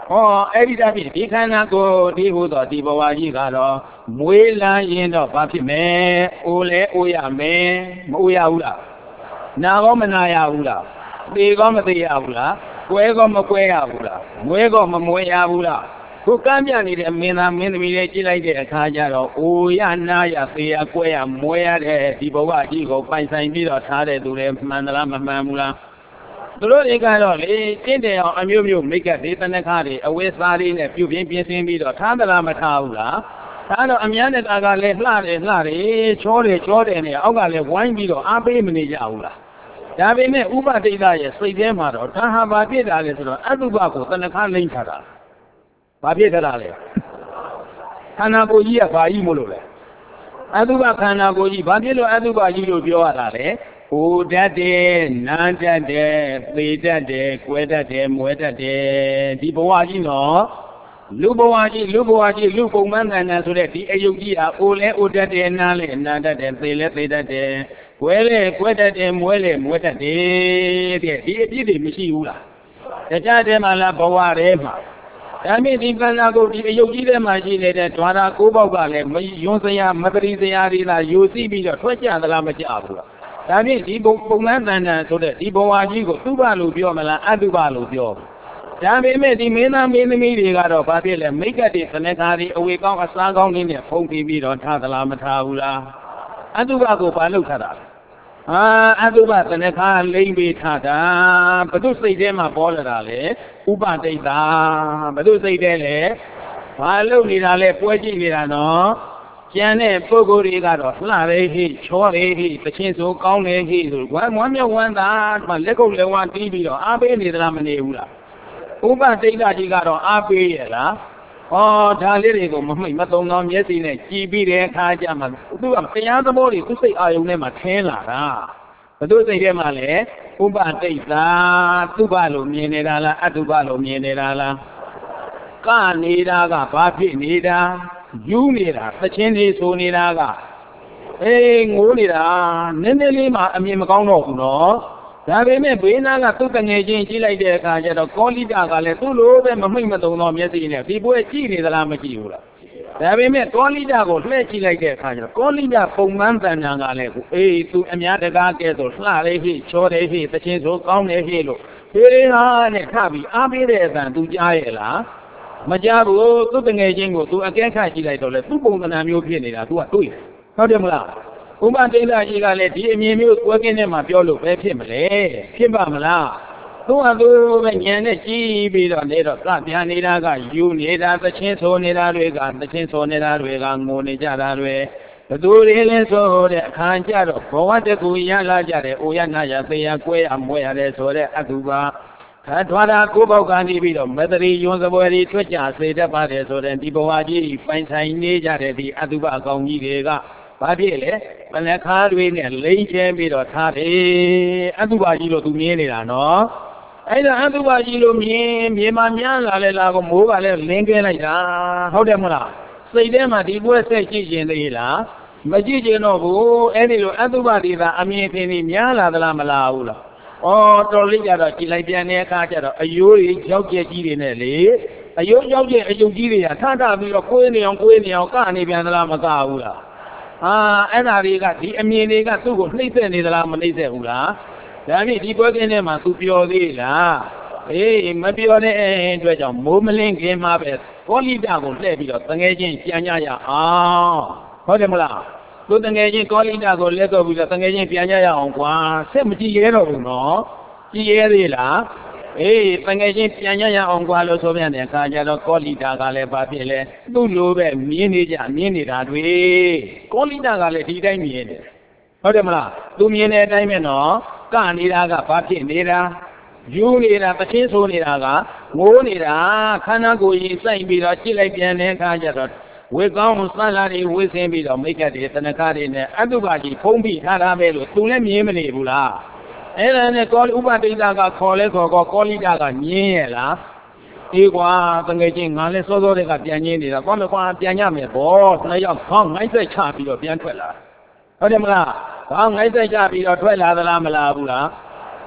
အဲ့ဒီတပြည့်ဒီခန္ဓာကိုယ်ဒီဟူသောဒီဘဝကြီးကတော့မွေးလန်းရင်တော့ဘာဖြစ်မယ်အိုလဲအိုရမယ်မအိုရဘူးလားနာကောမနာရဘူးလားသေကောမသေရဘူးလားကွဲကောမကွဲရဘူးလားမွဲကောမမွဲရဘူးလားခုကမ်းပြနေတဲ့မင်းသားမင်းသမီးတွေကြည့်လိုက်တဲ့အခါကျတော့အိုရနာရသေရကွဲရမွဲရတဲ့ဒီဘဝကြီးကိုပိုင်ဆိုင်ပြီးတော့ထားတဲ့သူတွေမှန်သလားမမှန်ဘူးလားသူတို့တွေကတော့လေတင့်တယ်အောင်အမျိုးမျိုးမိတ်ကပ်ဒေသနခါတွေအဝိစားတွေနဲ့ပြုပြင်ပြင်ဆင်ပြီးတော့ထားသလားမထားဘူးလားထားတော့အများနဲ့တာကလည်းလှတယ်ချောတယ်နဲ့အောက်ကလည်းဝိုင်းပြီးတော့အားပေးမနေကြဘူးလားဒါပေမဲ့ဥပဒိဋ္ဌရဲ့စိတ်ထဲမှာတော့ဒါဟာဘာဖြစ်တာလဲဆိုတော့အတုပကိုတဏခါလိမ့်ထားတာဘာဖြစ်တာလဲခန္ဓာကိုယ်ကြီးကဘာကြီးမို့လို့လဲအတုပခန္ဓာကိုယ်ကြီးဘာဖြစ်လို့အတုပကြီးလို့ပြောရတာလဲဟိုတတ်တယ်နာတတ်တယ်သေတတ်တယ်ကွဲတတ်တယ်မွဲတတ်တယ်ဒီဘဝကြီးနော်လူဘဝကြီးလူပုံမှန်တန်တန်ဆိုတဲ့ဒီအယုတ်ကြီးဟာအိုလဲအိုတတ်တယ်နာလဲနာတတ်တယ်သေလဲသေတတ်တယ်ကွဲလဲကွဲတတ်တယ်မွဲလဲမွဲတတ်တယ်တဲ့ဒီအပြစ်တွေမရှိဘူးလားတရားထဲမှာလားဘဝထဲမှာဒါမြင့်ဒီခန္ဓာကိုယ်ဒီအယုတ်ကြီးထဲမှာရှိနေတဲ့ဓဝါရ၉ပေါက်ကလည်းမယွန်းစရာမပရိစရာတွေလားယူသိပြီးတော့ထွက်ကြသလားမကြဘူးလားဒါဖြင့်ဒီပုံမှန်တန်တန်ဆိုတဲ့ဒီဘဝကြီးကိုသုဘလို့ပြောမလားအတုပလို့ပြောဒါပေမဲ့ဒီမင်းသားမင်းသမီးတွေကတော့ဘာဖြစ်လဲမိတ်ကတ်တွေခဏခါတွေအဝေကောင်းအစားကောင်းလေးနဲ့ဖုံးပြီးပြီးတော့ထားသလားမထားဘူးလားအတုပကိုဘာလုပ်ထားတာလဲအတုပခဏခါလိမ့်ပြီးထားတာဘု து စိတ်ထဲမှာပေါ်လာတာလေဥပဒိဋ္ဌာဘု து စိတ်ထဲလေဘာလုပ်နေတာလဲပွဲကြည့်နေတာနော်ကျန်တဲ့ပုဂ္ဂိုလ်တွေကတော့လှရဲဟိချောရဲဟိတခြင်းဆိုကောင်းတယ်ဟိဆိုဝမ်းမြောက်ဝမ်းသာမှလက်ကုပ်လက်ဝါးတီးပြီးတော့အားပေးနေသလားမနေဘူးလားဥပဒိဋ္ဌာကြီးကတော့အားပေးရလားဒါလေးတွေကိုမမိတ်မသုံးသောမျက်စိနဲ့ကြည်ပြီးတဲ့အခါကျမှသူကတရားသဘောတွေသူစိတ်အာယုံထဲမှာထင်းလာတာဘသူစိတ်ထဲမှာလဲဥပဒိဋ္ဌာသူ့ဘလို့မြင်နေတာလားအတုပလို့မြင်နေတာလားကနေတာကဘာဖြစ်နေတာယူနေတာသချင်းလေးဆိုနေတာကငိုးနေတာနည်းနည်းလေးမှအမြင်မကောင်းတော့ဘူးနော်ဒါပေမဲ့ဘေးနားကသူ့တငယ်ချင်းကြည့်လိုက်တဲ့အခါကျတော့ကောလိတကလည်းသူ့လိုပဲမမိတ်မသုံးတော့မျက်စိနဲ့ဒီပွဲကြည့်နေသလားမကြည့်ဘူးလားဒါပေမဲ့ကောလိတကိုလှည့်ကြည့်လိုက်တဲ့အခါကျတော့ကောလိတပုံမှန်တန်တန်ကလည်းသူအများတကားကဲဆိုလှလေးဟိချောတယ်ဟိသချင်းဆိုကောင်းတယ်ဟိလို့ဟာနဲ့ထပြီးအားပေးတဲ့အတန်သူကြားရဲ့လားမကြဘူးသူ့တငယ်ချင်းကိုသူအကဲခတ်ကြည့်လိုက်တော့လေသူ့ပုံသဏ္ဍာန်မျိုးဖြစ်နေတာသူကတွေ့တယ်ဟုတ်တယ်မလားဥပဒိဋ္ဌာကြီးကလည်းဒီအမြင်မျိုးကွဲကင်းနဲ့မှပြောလို့ပဲဖြစ်မလဲဖြစ်ပါမလားသူကသူပဲဉာဏ်နဲ့ကြည့်ပြီးတော့နေတော့သပြာနေတာကယူနေတာသချင်းဆိုနေတာတွေကသချင်းဆိုနေတာတွေကငိုနေကြတာတွေဘသူတွေလဲဆိုတဲ့အခါကျတော့ဘဝတကူရလာကြတယ်အိုရနာရသေရကွဲရမွဲရတယ်ဆိုတဲ့အတုပါဓဝါရကိုပေါက်ကနေပြီးတော့မတရီယွန်းစပွဲတွေထွက်ကြစေတတ်ပါတယ်ဆိုတဲ့ဒီဘဝကြီးပိုင်ဆိုင်နေကြတဲ့ဒီအတုပအကောင်ကြီးတွေကဘာဖြစ်လဲပလခါတွေနဲ့လိမ့်ချဲပြီးတော့ထားတယ်အတုပကြီးလို့သူမြင်နေတာနော်အဲ့ဒါအတုပကြီးလို့မြင်မှများလာလဲလားကိုမိုးကလည်းလင်းကဲလိုက်တာဟုတ်တယ်မလားစိတ်ထဲမှာဒီပွဲဆက်ရှိကျင်သေးလားမကြည့်ကျင်တော့ဘူးအဲ့ဒီလိုအတုပတွေသာအမြင်ထင်ပြီးများလာသလားမလားဘူးလားတော်လေးကြတော့ကြည်လိုက်ပြန်တဲ့အခါကျတော့အယိုးတွေကြောက်ကြက်ကြီးတွေနဲ့လေအယိုးကြောက်ကြက်အယုတ်ကြီးတွေကထပြီးတော့ကိုယ်နေအောင်ကနေပြန်သလားမကဘူးလားအဲ့ဒါတွေကဒီအမြင်တွေကသူ့ကိုနှိမ့်ဆက်နေသလားမနှိမ့်ဆက်ဘူးလားဒါဖြင့်ဒီပွဲကင်းထဲမှာသူပျော်သေးလားမပျော်တဲ့အတွက်ကြောင့်မိုးမလင်းခင်မှာပဲကောလိတကိုလှည့်ပြီးတော့တငယ်ချင်းပြန်ကြရအောင်ဟုတ်တယ်မလားသူတငယ်ချင်းကောလိတကိုလက်တော့ပြီးတော့တငယ်ချင်းပြန်ကြရအောင်ကွာဆက်မကြည့်ရဲတော့ဘူးနော်ကြည့်ရဲသေးလားတငယ်ချင်းပြန်ကြရအောင်ကွာလို့ဆိုပြန်တဲ့အခါကျတော့ကောလိတကလည်းဘာဖြစ်လဲသူ့လိုပဲမြင်နေတာတွေကောလိတကလည်းဒီတိုင်းမြင်တယ်ဟုတ်တယ်မလားသူမြင်တဲ့အတိုင်းပဲနော်ကနေတာကဘာဖြစ်နေတာယူနေတာသချင်းဆိုနေတာကငိုးနေတာခန္ဓာကိုယ်ကြီးစိုက်ပြီးတော့ကြည့်လိုက်ပြန်တဲ့အခါကျတော့ဝေကောင်းစလာတွေဝေဆင်းပြီးတော့မိတ်ကတ်တွေတဏခါတွေနဲ့အတုပကြီးဖုံးပြီးထားတာပဲလို့သူလည်းမြင်မနေဘူးလားအဲ့ဒါနဲ့ကောဥပဒိဋ္ဌာကခေါ်လဲခေါ်ကောလိတကညင်းရဲ့လားကွာတငယ်ချင်းငါလဲစောစောတည်းကပြန်ညင်းနေတာကွာမကွာပြန်ရမယ်ဗောနှစ်ယောက်ခေါင်းငိုင်းဆက်ချပြီးတော့ပြန်ထွက်လာဟုတ်တယ်မလားခေါင်းငိုင်းဆက်ချပြီးတော့ထွက်လာသလားမလားဘူးလား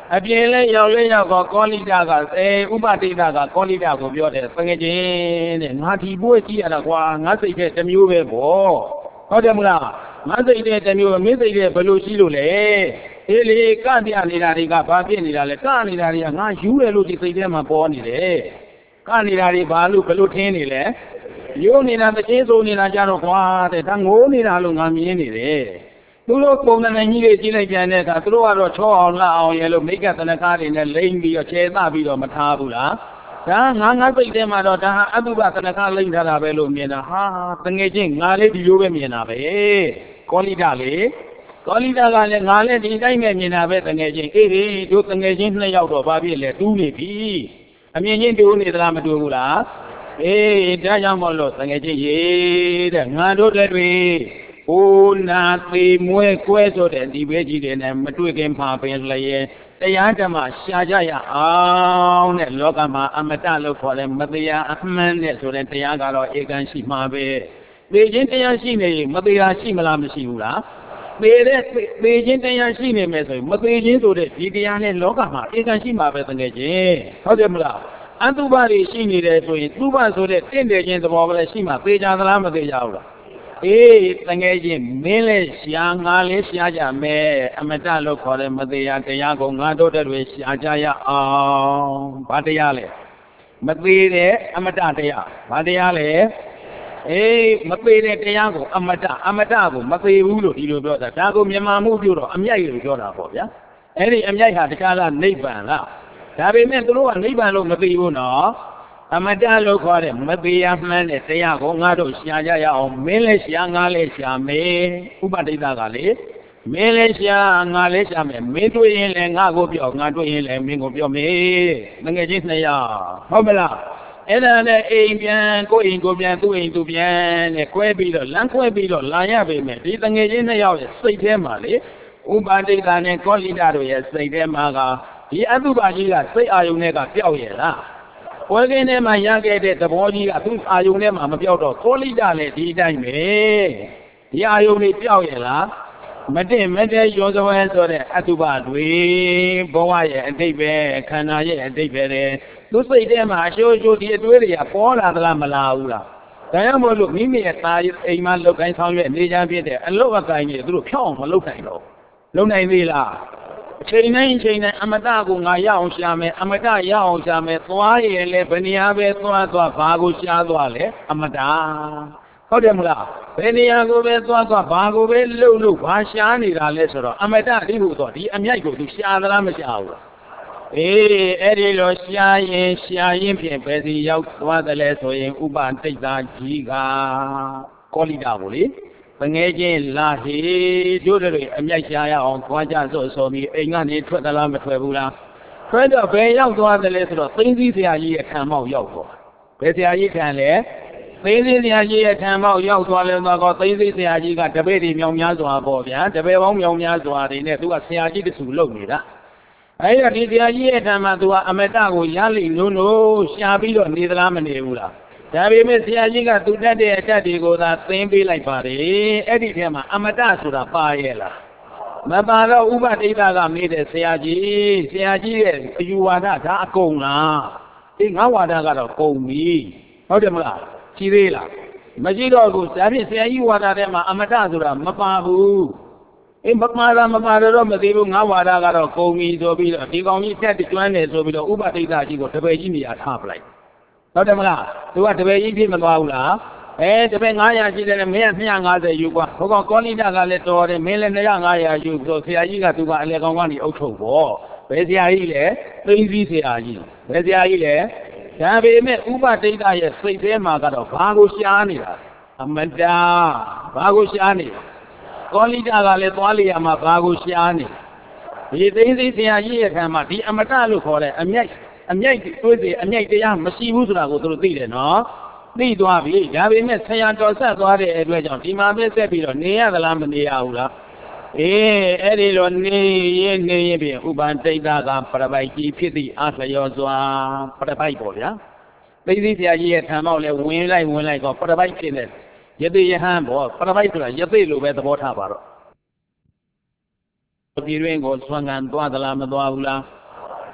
အပြင်လဲရောက်လဲရောက်တော့ကောလိတာကဥပတိတာကကောလိတာကိုပြောတယ်တကယ်ချင်းတဲ့ငါဒီဘွဲ့ကြည့်ရတာကွာငါစိတ်ထဲတစ်မျိုးပဲပေါ့ဟုတ်တယ်မလားငါစိတ်ထဲတစ်မျိုးမင်းစိတ်ထဲဘယ်လိုရှိလို့လဲအေးလေကပြနေတာတွေကဘာဖြစ်နေတာလဲကနေတာတွေကငါယူတယ်လို့ဒီစိတ်ထဲမှာပေါ်နေတယ်ကနေတာတွေဘာလို့ဘယ်လိုထင်းနေလဲယူနေတာတချင်းဆိုနေတာကြတော့ကွာတဲ့ဒါငိုးနေတာလို့ငါမြင်နေတယ်သူတို့ပုံစံနဲ့ကြီးတွေကြီးလိုက်ပြန်တဲ့အခါသူတို့ကတော့ချောအောင်လှအောင်ရဲလို့မိတ်ကသနကားတွေနဲ့လိမ့်ပြီးတော့ခြေသပြီးတော့မထားဘူးလားဒါငါစိတ်ထဲမှာတော့ဒါဟာအတုပသနကားလိမ့်ထားတာပဲလို့မြင်တာဟာတငယ်ချင်းငါလေးဒီလိုပဲမြင်တာပဲကောလိတာလေကောလိတာကလည်းငါလည်းဒီတိုင်းပဲမြင်တာပဲတငယ်ချင်းအေးဒီတို့တငယ်ချင်းနှစ်ယောက်တော့ဘာဖြစ်လဲတူးနေပြီအမြင်ချင်းတူးနေသလားမတူဘူးလားအေးဒါကြောင့်မလို့တငယ်ချင်းရေးတဲ့ငါတို့တွေဟိုနာသေးမွဲကွဲဆိုတဲ့ဒီပဲကြီးတွေနဲ့မတွေ့ခင်မှာပင်လျက်တရားဓမ္မရှာကြရအောင်တဲ့လောကမှာအမတလို့ခေါ်တဲ့မတရားအမှန်နဲ့ဆိုတဲ့တရားကတော့ဧကန်ရှိမှာပဲသိခြင်းတရားရှိနေရင်မတရားရှိမလားမရှိဘူးလားသိခြင်းတရားရှိနေမယ်ဆိုရင်မသိခြင်းဆိုတဲ့ဒီတရားနဲ့လောကမှာဧကန်ရှိမှာပဲတကယ်ချင်းဟုတ်တယ်မလားအတုပတွေရှိနေတယ်ဆိုရင်သူပဆိုတဲ့တင့်တယ်ခြင်းသဘောပဲရှိမှာသိကြသလားမသိကြဘူးလားအေးတကယ်ချင်းမင်းလည်းရှာငါလည်းရှာကြမယ်အမတလို့ခေါ်တဲ့မတရားတရားကိုငါတို့တွေရှာကြရအောင်ဘာတရားလဲမသေးတဲ့အမတတရားဘာတရားလဲအေးမသေးတဲ့တရားကိုအမတကိုမသေးဘူးလို့ဒီလိုပြောတာဒါကိုမြန်မာမှုပြောတော့အမြိုက်လို့ပြောတာပေါ့ဗျာအဲ့ဒီအမြိုက်ဟာတခြားလားနိဗ္ဗာန်လားဒါပေမဲ့သူတို့ကနိဗ္ဗာန်လို့မသိဘူးနော်အမတလို့ခေါ်တဲ့မသေးရမှန်းတဲ့တရားကိုငါတို့ရှာကြရအောင်မင်းလည်းရှာငါလည်းရှာမယ်ဥပဒိတကလေမင်းလည်းရှာငါလည်းရှာမယ်မင်းတွေ့ရင်လည်းငါကိုပြောငါတွေ့ရင်လည်းမင်းကိုပြောမယ်ငငယ်ချင်းနှစ်ယောက်ဟုတ်မလားအဲ့ဒါနဲ့အိမ်ပြန်ကိုအိမ်ကိုပြန်သူ့အိမ်သူပြန်နဲ့ခွဲပြီးတော့လမ်းခွဲပြီးတော့လာရပေမဲ့ဒီငငယ်ချင်းနှစ်ယောက်ရဲ့စိတ်ထဲမှာလေဥပဒိတနဲ့ကောလိတတို့ရဲ့စိတ်ထဲမှာကဒီအတုပါကြီးကစိတ်အာယုန်နဲ့ကပျောက်ရဲ့လားဝဲကင်းထဲမှာရခဲ့တဲ့သဘောကြီးကသူ့အာယုန်ထဲမှာမပြောက်တော့ကောလိတလည်းဒီတိုင်းပဲဒီအာယုန်တွေပျောက်ရဲ့လားမတင်မတဲ့ရောစဝဲဆိုတဲ့အတုပတွေဘဝရဲ့အတိတ်ပဲခန္ဓာရဲ့အတိတ်ပဲတဲ့သူစိတ်ထဲမှာအရှိုးရှိုးဒီအတွေးတွေကပေါ်လာသလားမလာဘူးလားဒါကြောင့်မို့လို့မိမိရဲ့သားအိမ်မှာလောက်ကိုင်းဆောင်ရွက်နေကြဖြစ်တဲ့အလုတ်အကိုင်းကြီးသူတို့ဖြောင်းအောင်မလုပ်နိုင်တော့လုံနိုင်သေးလားချိန်တိုင်းအမတကိုငါရအောင်ရှာမယ်အမတရအောင်ရှာမယ်သွားရည်လဲဘယ်နေရာပဲသွားဘာကိုရှားသွားလဲအမတဟုတ်တယ်မလားဘယ်နေရာကိုပဲသွားဘာကိုပဲလှုပ်ဘာရှားနေတာလဲဆိုတော့အမတတိဟုတော့ဒီအမြိုက်ကိုသူရှားသလားမရှားဘူးအေးအဲ့ဒီလိုရှားရင်ဖြင့်ဘယ်စီရောက်သွားတယ်လဲဆိုရင်ဥပတိတ်သာကြီးကကောလိတာကိုလေငငယ်ချင်းလာဟေတို့တွေအမြိုက်ရှားရအောင်သွားကြဆိုပြီးအိမ်ကနေထွက်သလားမထွက်ဘူးလားထွက်တော့ဘယ်ရောက်သွားတယ်လဲဆိုတော့သိန်းစည်းဆရာကြီးရဲ့ခံမောက်ရောက်သွားဘယ်ဆရာကြီးခံလဲသိန်းစည်းဆရာကြီးရဲ့ခံမောက်ရောက်သွားလဲတော့သိန်းစည်းဆရာကြီးကတပည့်တွေမြောင်များစွာပေါ့ဗျာတပည့်ပေါင်းမြောင်များစွာတွေနဲ့သူကဆရာကြီးတဆူလုပ်နေတာအဲ့တော့ဒီဆရာကြီးရဲ့ခံမှာသူကအမတကိုရလိလို့ရှာပြီးတော့နေသလားမနေဘူးလားဒါပေမဲ့ဆရာကြီးကသူတတ်တဲ့အတတ်တွေကိုသာသင်ပေးလိုက်ပါတယ်အဲ့ဒီထဲမှာအမတဆိုတာပါရဲ့လားမပါတော့ဥပဒိတကမေးတဲ့ဆရာကြီးရဲ့အယူဝါဒဒါအကုန်လားဒီငါဝါဒကတော့ကုန်ပြီဟုတ်တယ်မလားကြည့်သေးလားမရှိတော့ဘူးဒါဖြင့်ဆရာကြီးဝါဒထဲမှာအမတဆိုတာမပါဘူးအေးမပါတော့မသိဘူးငါဝါဒကတော့ကုန်ပြီဆိုပြီးတော့ဒီကောင်ကြီးတက်ကျွမ်းတယ်ဆိုပြီးတော့ဥပဒိတကြီးကိုတပည့်ကြီးနေရာထားပလိုက်ဟုတ်တယ်မလားသူကတပည့်ကြီးဖြစ်မသွားဘူးလားတပည့်900ရှိတယ်မင်းက250ယူกว่าဟိုကောင်ကောလိတကလည်းတော်တယ်မင်းလည်း200ယူဆိုဆရာကြီးကသူကအလေကောင်ကနေအုပ်ထုတ်ပေါ့ဘယ်ဆရာကြီးလဲသိန်းစည်းဆရာကြီးဘယ်ဆရာကြီးလဲဒါပေမဲ့ဥပဒိတရဲ့စိတ်ထဲမှာကတော့ဘာကိုရှားနေတာအမတဘာကိုရှားနေတာကောလိတကလည်းသွားလျာမှာဘာကိုရှားနေဒီသိန်းစည်းဆရာကြီးရဲ့ခံမှာဒီအမတလို့ခေါ်တဲ့အမြိုက်တွေးစီအမြိုက်တရားမရှိဘူးဆိုတာကိုသူတို့သိတယ်နော်သိသွားပြီဒါပေမဲ့ဆရာတော်ဆက်သွားတဲ့အတွက်ကြောင့်ဒီမှာပဲဆက်ပြီးတော့နေရသလားမနေရဘူးလားအဲ့ဒီလိုနေရင်ပြင်ဥပန်တိတ်တာကပရပိုက်ကြီးဖြစ်သည့်အလျော်စွာပရပိုက်ပေါ့ဗျာသိသိဆရာကြီးရဲ့ထံမောက်လဲဝင်လိုက်တော့ပရပိုက်ဖြစ်နေယသိယဟန်ပေါ့ပရပိုက်ဆိုတာယသိလိုပဲသဘောထားပါတော့ဒီတွင်ကိုဆွမ်းခံသွားသလားမသွားဘူးလား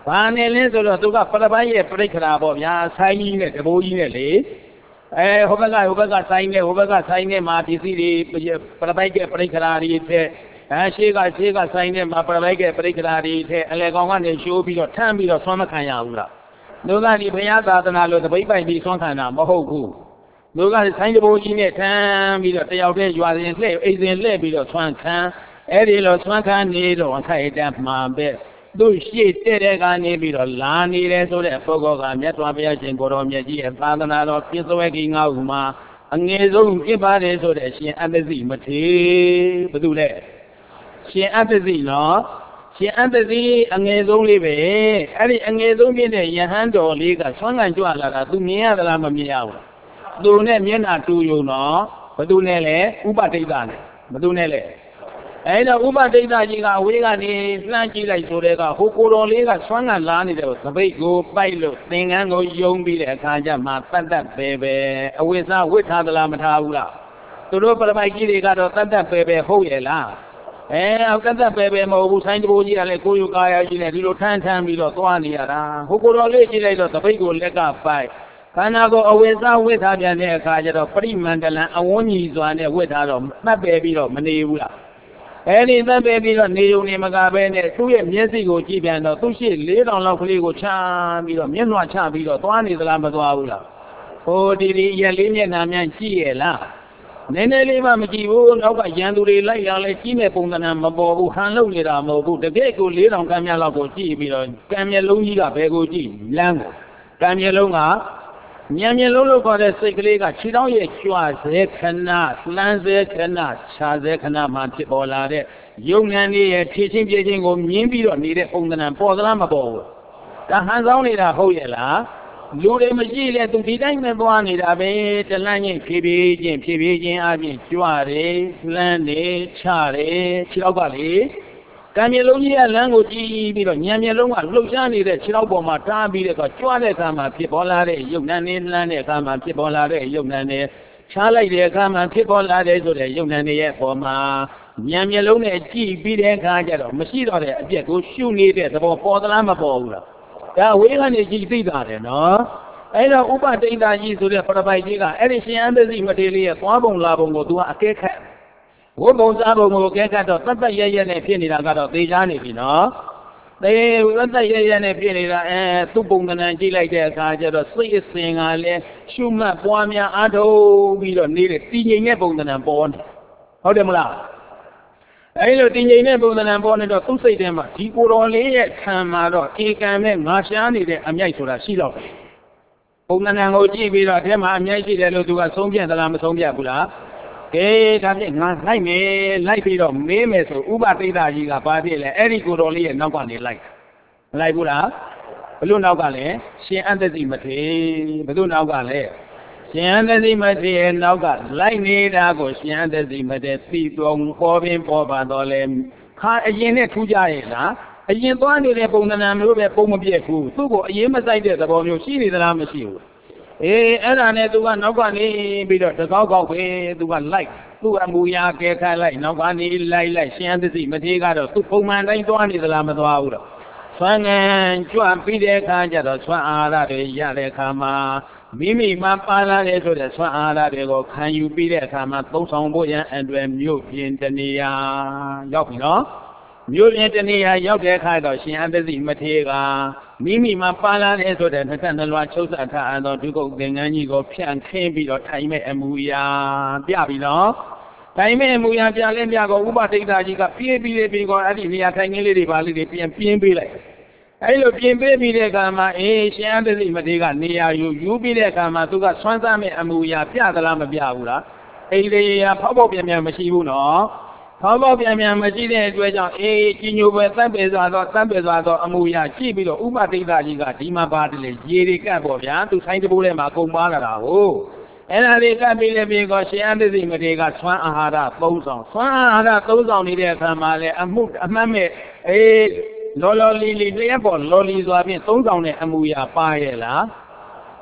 ဘာနဲ့လဲဆိုတော့သူကပရပိုက်ရဲ့ပြိခရာပေါ့ဗျာဆိုင်းကြီးနဲ့တဘိုးကြီးနဲ့လေဟိုဘက်ကဆိုင်းနဲ့မှာပစ္စည်းတွေပရပိုက်ကပြိခရာတွေထက်ရှေးကဆိုင်းနဲ့မှာပရပိုက်ကပြိခရာတွေထက်အလေကောင်ကနေရှိုးပြီးတော့ထမ်းပြီးတော့ဆွမ်းမခံရဘူးလားလူကဒီဘုရားသာသနာလို့တပိတ်ပိုက်ပြီးဆွမ်းခံတာမဟုတ်ဘူးလူကဆိုင်းတဘိုးကြီးနဲ့ထမ်းပြီးတော့တယောက်တည်းရွာစဉ်လှည့်အိမ်စဉ်လှည့်ပြီးတော့ဆွမ်းခံအဲ့ဒီလိုဆွမ်းခံနေတော့ခိုက်တမ်းမှာပဲသူရှိတဲ့ကနေပြီးတော့လာနေတယ်ဆိုတဲ့ပုဂ္ဂိုလ်ကမြတ်စွာဘုရားရှင်ကိုတော်မြတ်ကြီးရဲ့သာသနာတော်ပြည့်စုံကြီးငါ့ဥမှာအငယ်ဆုံးပြပါတယ်ဆိုတဲ့ရှင်အတ္တစီမထေဘယ်သူလဲရှင်အတ္တစီနော်ရှင်အတ္တစီအငယ်ဆုံးလေးပဲအဲ့ဒီအငယ်ဆုံးပြည့်တဲ့ယဟန်တော်လေးကဆွမ်းခံကြွလာတာသူမြင်ရသလားမမြင်ရဘူးသူနဲ့မျက်နှာတူယုံတော့ဘယ်သူနဲ့လဲဥပဒိဋ္ဌနဲ့ဘယ်သူနဲ့လဲအဲ့တော့ဥပဒိဋ္ဌကြီးကအဝေးကနေလှမ်းကြည့်လိုက်ဆိုတဲ့ကဟိုကိုတော်လေးကဆွမ်းခံလာနေတဲ့သပိတ်ကိုပိုက်လို့သင်္ကန်းကိုယုံပြီးတဲ့အခါကျမှတတ်ပဲအဝိဇ္ဇဝိထားသလားမထားဘူးလားသူတို့ပရပိုက်ကြီးတွေကတော့တတ်ပဲဟုတ်ရဲ့လားအောက်တတ်ပဲမဟုတ်ဘူးဆိုင်းတဘိုးကြီးကလည်းကိုယ်ယူကာယကြီးနဲ့ဒီလိုထမ်းပြီးတော့သွားနေရတာဟိုကိုတော်လေးကြည့်လိုက်တော့သပိတ်ကိုလက်ကပိုက်ခန္ဓာကိုယ်အဝိဇ္ဇဝိထားပြန်တဲ့အခါကျတော့ပရိမန္တလံအဝန်းကြီးစွာနဲ့ဝိထားတော့မှတ်ပဲပြီးတော့မနေဘူးလားအဲ့ဒီသတ်ပဲပြီးတော့နေုံနေမကပဲနဲ့သူ့ရဲ့မျက်စိကိုကြည့်ပြန်တော့သူ့ရှိ4000လောက်ကလေးကိုချပြီးတော့မျက်နှာချပြီးတော့သွားနေသလားမသွားဘူးလားဟိုဒီရက်လေးမျက်နှာများကြည့်ရဲ့လားနည်းနည်းလေးမှမကြည့်ဘူးနောက်ကရန်သူတွေလိုက်လာလဲကြီးမဲ့ပုံသဏ္ဍာန်မပေါ်ဘူးဟန်လုံနေတာမဟုတ်ဘူးတကယ်ကို4000ကံမြလောက်ကိုကြည့်ပြီးတော့ကံမျက်လုံးကြီးကဘယ်ကိုကြည့်လမ်းကိုကံမျက်လုံးကဉာဏ်မျက်လုံးလို့ခေါ်တဲ့စိတ်ကလေးကခြေထောက်ရဲ့ကြွစေခဏလှမ်းစေခဏခြာစေခဏမှဖြစ်ပေါ်လာတဲ့ယုံဉာဏ်လေးရဲ့ဖြည့်ချင်းပြည့်ချင်းကိုမြင်ပြီးတော့နေတဲ့ပုံသဏ္ဍာန်ပေါ်သလားမပေါ်ဘူးဒါဟန်ဆောင်နေတာဟုတ်ရဲ့လားလူတွေမရှိလေသူဒီတိုင်းပဲသွားနေတာပဲတလန်းချင်းဖြည်းဖြည်းချင်းအပြင်ကြွတယ်လှမ်းတယ်ချတယ်ခြေထောက်ကလေကံမျက်လုံးကြီးကလမ်းကိုကြည့်ပြီးတော့ဉာဏ်မျက်လုံးကလှုပ်ရှားနေတဲ့ခြေထောက်ပေါ်မှာတားပြီးတော့ကြွတဲ့အခါမှာဖြစ်ပေါ်လာတဲ့ယုတ်နံနဲ့လှမ်းတဲ့အခါမှာဖြစ်ပေါ်လာတဲ့ယုတ်နံနဲ့ချားလိုက်တဲ့အခါမှာဖြစ်ပေါ်လာတဲ့ဆိုတဲ့ယုတ်နံရဲ့ပေါ်မှာဉာဏ်မျက်လုံးနဲ့ကြည့်ပြီးတဲ့အခါကျတော့မရှိတော့တဲ့အပြက်ကိုရှုနေတဲ့သဘောပေါ်သလားမပေါ်ဘူးလားဒါဝေးကနေကြည့်သိတာတယ်နော်အဲ့တော့ဥပဒိဋ္ဌကြီးဆိုတဲ့ပရပိုက်ကြီးကအဲ့ဒီရှင်အတ္တစီမထေရလေးရဲ့သွားပုံလာပုံကိုသူကအကဲခတ်ဝိပုံစားပုံကိုကဲခတ်တော့တတ်ရဲနဲ့ဖြစ်နေတာကတော့သေချာနေပြီနော်သေတတ်ရဲနဲ့ဖြစ်နေတာသူ့ပုံကဏ္ဍကြည့်လိုက်တဲ့အခါကျတော့စိတ်အစဉ်ကလည်းရှုမှတ်ပွားများအားထုတ်ပြီးတော့နေတဲ့တည်ငြိမ်တဲ့ပုံကဏ္ဍပေါ်နေဟုတ်တယ်မလားအဲ့လိုတည်ငြိမ်တဲ့ပုံကဏ္ဍပေါ်နေတော့သူ့စိတ်ထဲမှာဒီကိုယ်တော်လေးရဲ့ခံမှာတော့ဧကံနဲ့ငါရှားနေတဲ့အမြိုက်ဆိုတာရှိတော့တယ်ပုံကဏ္ဍကိုကြည့်ပြီးတော့အထဲမှာအမြိုက်ရှိတယ်လို့သူကဆုံးဖြတ်သလားမဆုံးဖြတ်ဘူးလားကဲဒါဖြင့်ငါလိုက်မယ်လိုက်ပြီးတော့မေးမယ်ဆိုဥပဒိဋ္ဌကြီးကဘာဖြစ်လဲအဲ့ဒီကိုတော်လေးရဲ့နောက်ကနေလိုက်မလိုက်ဘူးလားဘလို့နောက်ကလဲရှင်အတ္တစီမထေဘလို့နောက်ကလဲရှင်အတ္တစီမထေရဲ့နောက်ကလိုက်နေတာကိုရှင်အတ္တစီမထေသိတော်ပေါ်ပင်ပေါ်ပါတော့လဲခါအရင်နဲ့ထူးကြရဲ့လားအရင်သွားနေတဲ့ပုံသဏ္ဍာန်မျိုးပဲပုံမပြည့်ဘူးသူ့ကိုအရင်မဆိုင်တဲ့သဘောမျိုးရှိနေသလားမရှိဘူးအဲ့ဒါနဲ့သူကနောက်ကနေပြီးတော့တကောက်ပဲသူကလိုက်သူ့အမူအရာကဲခတ်လိုက်နောက်ကနေလိုက်ရှင်အတ္တစီမထေကတော့သူ့ပုံမှန်တိုင်းသွားနေသလားမသွားဘူးတော့ဆွမ်းငံကြွပြီးတဲ့အခါကျတော့ဆွမ်းအာဟာရတွေရတဲ့အခါမှာမိမိမှာပါလာတဲ့ဆိုတဲ့ဆွမ်းအာဟာရတွေကိုခံယူပြီးတဲ့အခါမှာသုံးဆောင်ဖို့ရန်အတွက်မြို့ပြင်တနေရာရောက်ပြီနော်မြို့ပြင်တနေရာရောက်တဲ့အခါတော့ရှင်အတ္တစီမထေကမိမိမှာပါလာတဲ့ဆိုတဲ့22လွှာချုပ်ဆက်ထားအသောဒုက္ခသင်္ကန်းကြီးကိုဖြန့်ခင်းပြီးတော့ထိုင်မဲ့အမူအရာပြပြီနော်ထိုင်မဲ့အမူအရာပြလဲပြကောဥပဒိဋ္ဌကြီးကပြေးပြီးကောအဲ့ဒီနေရာထိုင်ခင်းလေးတွေပါလေးတွေပြန်ပြင်းပေးလိုက်အဲ့လိုပြင်ပေးပြီးတဲ့အခါမှာရှင်အတ္တစီမထေကနေရာယူပြီးတဲ့အခါမှာသူကဆွမ်းစားမဲ့အမူအရာပြသလားမပြဘူးလားအိမ်လေးရာဖောက်ပေါက်ပြန်မရှိဘူးနော်ဖောက်ပေါက်ပြန်မရှိတဲ့အတွက်ကြောင့်ကြီးညိုပဲတတ်ပေစွာသောအမူအရာကြည့်ပြီးတော့ဥပဒိဋ္ဌကြီးကဒီမှာပါတယ်လေရေတွေကပ်ပေါ့ဗျာသူဆိုင်တဘိုးထဲမှာကုန်ပါလာတာဟုတ်အဲ့ဒါလေးကပ်ပြီးလည်းပြီးကောရှင်အတ္တစီမထေကဆွမ်းအာဟာရ3ဆောင်ဆွမ်းအာဟာရ3ဆောင်နေတဲ့အခါမှာလည်းအမှတ်မဲ့လော်လီလျှက်ပေါ်လော်လီစွာဖြင့်3ဆောင်တဲ့အမူအရာပါရဲ့လား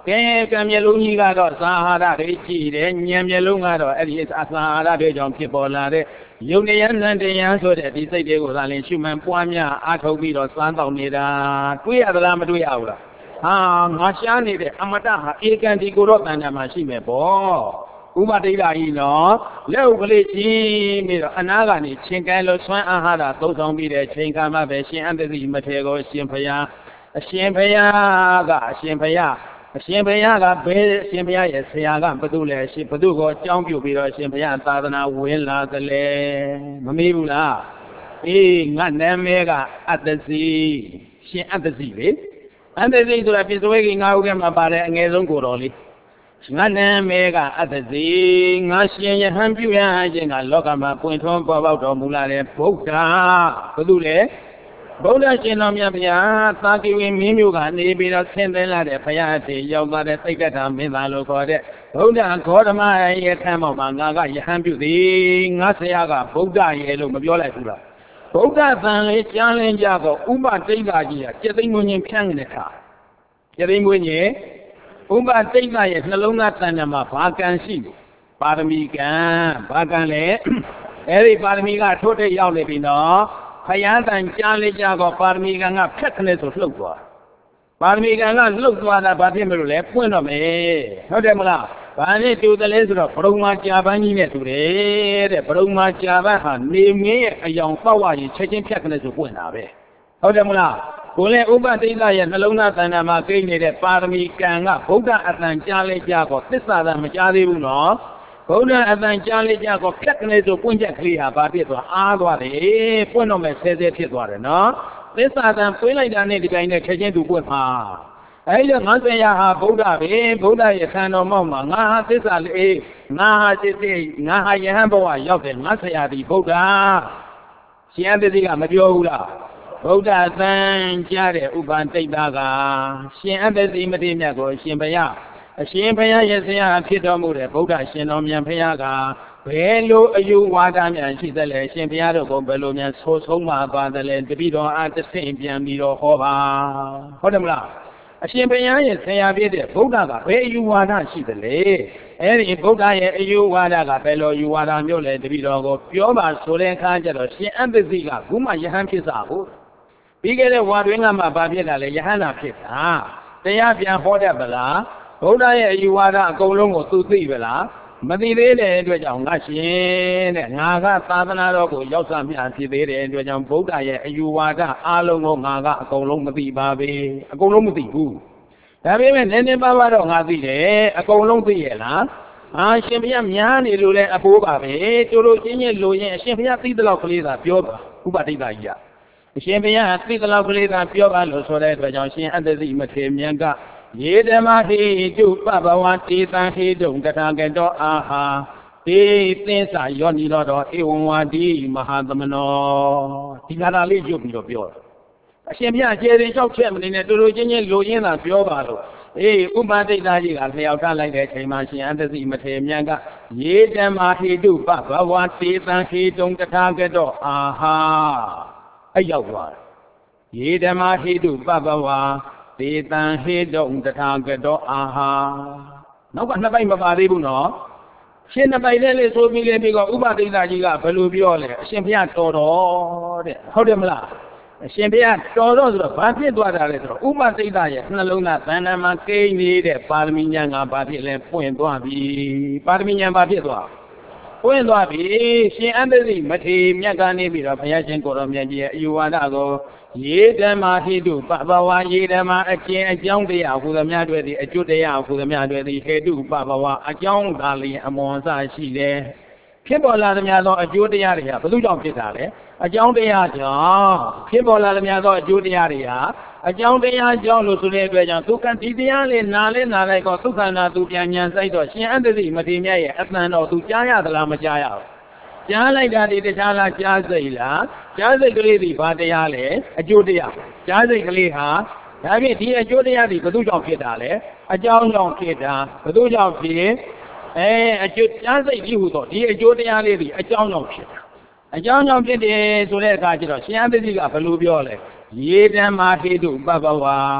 ကံမျက်လုံးကြီးကတော့သာဟာရတွေကြည့်တယ်ဉာဏ်မျက်လုံးကတော့အဲ့ဒီအသာဟာရတွေကြောင့်ဖြစ်ပေါ်လာတဲ့ယုံတရားနံတရားဆိုတဲ့ဒီစိတ်တွေကိုသာလင်ရှုမှန်ပွားများအားထုတ်ပြီးတော့စမ်းတောင်းနေတာတွေ့ရသလားမတွေ့ရဘူးလားဟာငါရှားနေတဲ့အမတဟာဧကန်ဒီကိုတော့တဏ္ဍာမှာရှိမယ်ပေါ့ဥပဒိဋ္ဌာကြီးနော်လက်ဥကလေးကြီးပြီးတော့အနာကနေချင်းကဲလို့ဆွမ်းအာဟာရသုံးဆောင်ပြီးတဲ့ချိန်ခါမှပဲရှင်အတ္တိမထေကိုရှင်ဖယားအရှင်ဖယားကအရှင်ဖယားဘယ်အရှင်ဘုရားရဲ့ဆရာကဘသူလဲရှင်ဘသူကိုအကြောင်းပြုပြီးတော့အရှင်ဘုရားသာသနာဝင်လာသလဲမမေးဘူးလားအေးငါနာမည်ကအတ္တစီရှင်အတ္တစီလေအတ္တစီဆိုတာပြစ္ဆွေကြီး၅ဦးထဲမှာပါတယ်အငယ်ဆုံးကိုတော်လေးငါနာမည်ကအတ္တစီငါရှင်ယဟန်ပြုရခြင်းကလောကမှာပွင့်ထွန်းပေါ်ပေါက်တော်မူလာတဲ့ဗုဒ္ဓဘသူလဲဗုဒ္ဓရှင်တော်မြတ်ဗျာသာကိဝေမင်းမျိုးကနေပြီးတော့ဆင်းသင်းလာတဲ့ဘုရားတည်ရောက်သွားတဲ့သိက္ခာမင်းသားလို့ခေါ်တဲ့ဗုဒ္ဓဂေါတမရဲ့ခမ်းပေါ်မှာငါကယဟန်ပြုသည်ငါဆရာကဗုဒ္ဓရဲ့လို့မပြောလိုက်ဘူးလားဗုဒ္ဓသံလေးကြားလင်းကြတော့ဥပတိတ်္ခာကြီးကကျက်သိမ်းမွင်းဖြန့်နေတဲ့ခါကျက်သိမ်းမွင်းကြီးဥပတိတ်္ခာရဲ့နှလုံးသားတဏ္ဍာမှာဘာကံရှိလို့ပါရမီကံဘာကံလဲအဲ့ဒီပါရမီကထိုးထိပ်ရောက်နေပြီနော်ဖယားတန်ကြားလေးကြတော့ပါရမီကံကဖြတ်ခနဲ့ဆိုလှုပ်သွားပါရမီကံကလှုပ်သွားတာဘာဖြစ်မလို့လဲပွင့်တော့မယ်ဟုတ်တယ်မလားဘာနဲ့တူတယ်လဲဆိုတော့ဘရုံမာကြာပန်းကြီးနဲ့တူတယ်တဲ့ဘရုံမာကြာပန်းဟာနေမင်းရဲ့အယောင်ပေါက်ဝရင်ချက်ချင်းဖြတ်ခနဲ့ဆိုပွင့်တာပဲဟုတ်တယ်မလားကိုယ်လည်းဥပတိတ်္ခာရဲ့နှလုံးသားတဏ္ဍာမှာကိန်းနေတဲ့ပါရမီကံကဗုဒ္ဓအတန်ကြားလေးကြတော့သစ္စာသာမကြားသေးဘူးနော်ဘုရားအတန်ကြားလေးကြတော့ဖြတ်ကနေဆိုပွင့်ချက်ကလေးဟာဘာဖြစ်သွားအားသွားတယ်ပွင့်တော့မဲ့ဆဲဖြစ်သွားတယ်နော်သစ္စာတန်ပွင့်လိုက်တာနဲ့ဒီတိုင်းနဲ့ချက်ချင်းသူပွင့်မှာအဲဒီတော့ငါဆရာဟာဗုဒ္ဓပဲဗုဒ္ဓရဲ့ဆံတော်မောက်မှာငါဟာသစ္စာလေးငါဟာစိတ်ငါဟာယဟန်ဘဝရောက်တယ်ငါဆရာဒီဗုဒ္ဓရှင်အတ္တိကမပြောဘူးလားဗုဒ္ဓသံကြားတဲ့ဥပန်တိတ်သားကရှင်အတ္တိမတိမြတ်ကိုရှင်ဘုရားအရှင်ဘုရားရဲ့ဆရာဖြစ်တော်မူတဲ့ဗုဒ္ဓရှင်တော်မြတ်ဘုရားကဘယ်လိုအယူဝါဒများရှိသလဲရှင်ဘုရားတို့ကဘယ်လိုများဆိုဆုံးမှာပါသလဲတပည့်တော်အားတဆင့်ပြန်ပြီးတော့ဟောပါဟုတ်တယ်မလားအရှင်ဘုရားရဲ့ဆရာဖြစ်တဲ့ဗုဒ္ဓကဘယ်အယူဝါဒရှိသလဲအဲ့ဒီဗုဒ္ဓရဲ့အယူဝါဒကဘယ်လိုအယူဝါဒမျိုးလဲတပည့်တော်ကိုပြောပါဆိုတဲ့အခါကျတော့ရှင်အတ္တိကခုမှယဟန်ဖြစ်စားဟုတ်ပြီးခဲ့တဲ့ဝါတွင်ကမှဘာဖြစ်တာလဲယဟန်နာဖြစ်တာတရားပြန်ဟောတတ်ပါလားဗုဒ္ဓရဲ့အယူဝါဒအကုန်လုံးကိုသူသိပါလားမသိသေးတဲ့အတွက်ကြောင့်ငါရှင်တဲ့ငါကသာသနာတော်ကိုရောက်စားမြဖြစ်သေးတဲ့အတွက်ကြောင့်ဗုဒ္ဓရဲ့အယူဝါဒအားလုံးကိုငါကအကုန်လုံးမသိပါပဲအကုန်လုံးမသိဘူးဒါပေမဲ့နည်းနည်းပါးပါးတော့ငါသိတယ်အကုန်လုံးသိရဲ့လားရှင်ဘုရားများနေလို့လဲအဖိုးပါပဲတို့ချင်းချင်းလိုရင်အရှင်ဘုရားသိတဲ့လောက်ကလေးသာပြောပါဥပတိတ်္ခာကြီးကအရှင်ဘုရားသိတဲ့လောက်ကလေးသာပြောပါလို့ဆိုတဲ့အတွက်ကြောင့်ရှင်အတ္တိမထေမြတ်ကယေဓမ္မဟိတုပဘဝတေသံဟိတုံတထာကတောအာဟာတေသင်္စာယောနိလောတော်ဧဝံဝါတိမဟာသမနောဒီကရာလေးရွတ်ပြီးတော့ပြောအရှင်ဘုရားကျေရင်လျှောက်ချက်မနေနဲ့တူတူချင်းချင်းလိုရင်းသာပြောပါလို့ဥပတိတ်္ခာကြီးကလျှောက်ထားလိုက်တဲ့အချိန်မှာရှင်အတ္တိမထေမြတ်ကယေဓမ္မဟိတုပဘဝတေသံဟိတုံတထာကတောအာဟာအဲ့ရောက်သွားယေဓမ္မဟိတုပဘဝတေတံဟိတုံတထာကတောအာဟာနောက်ကနှစ်ပိုက်မပါသေးဘူးနော်ရှင်နှစ်ပိုက်လေးဆိုပြီးလေပြီးတော့ဥပတိတ်္ခာကြီးကဘယ်လိုပြောလဲအရှင်ဘုရားတော်တော်တဲ့ဟုတ်တယ်မလားအရှင်ဘုရားတော်တော်ဆိုတော့ဘာဖြစ်သွားတာလဲဆိုတော့ဥပတိတ်္ခာရဲ့နှလုံးသားသဏ္ဍာန်မှာကိန်းနေတဲ့ပါရမီဉာဏ်ကဘာဖြစ်လဲပွင့်သွားပြီပါရမီဉာဏ်ဘာဖြစ်သွားပွင့်သွားပြီရှင်အတ္တိမထေမြတ်ကနေပြီးတော့ဘုရားရှင်ကိုယ်တော်မြတ်ကြီးရဲ့အယူဝါဒကိုယေဓမ္မဟိတုပဘဝယေဓမ္မအကျင့်အကြောင်းတရားဟူသမျှတွေသည်အကျိုးတရားဟူသမျှတွေသည်ဟေတုပဘဝအကြောင်းသာလျှင်အမွန်အစရှိတယ်ဖြစ်ပေါ်လာသမျှသောအကျိုးတရားတွေဟာဘယ်သူကြောင့်ဖြစ်တာလဲအကြောင်းတရားကြောင့်ဖြစ်ပေါ်လာသမျှသောအကျိုးတရားတွေဟာအကြောင်းတရားကြောင့်လို့ဆိုတဲ့အတွက်ကြောင့်ဒုက္ခဒီတရားလေးနားလိုက်တော့ဒုက္ခနာသူပြန်ဉာဏ်စိုက်တော့ရှင်အတ္တိမထေရရဲ့အတန်တော်သူကြားရသလားမကြားရဘူးကြားလိုက်တာဒီတခြားလားကြားစိတ်လားကြားစိတ်ကလေးဒီဘာတရားလဲအကျိုးတရားကြားစိတ်ကလေးဟာဒါဖြင့်ဒီအကျိုးတရားဒီဘယ်သူကြောင့်ဖြစ်တာလဲအကြောင်းကြောင့်ဖြစ်တာဘယ်သူကြောင့်ဖြစ်အကျိုးကြားစိတ်ကြီးဟူတော့ဒီအကျိုးတရားလေးဒီအကြောင်းကြောင့်ဖြစ်တာအကြောင်းကြောင့်ဖြစ်တယ်ဆိုတဲ့အခါကျတော့ရှင်အတ္တိကဘယ်လိုပြောလဲယေဓမ္မဟိတုပဘဝ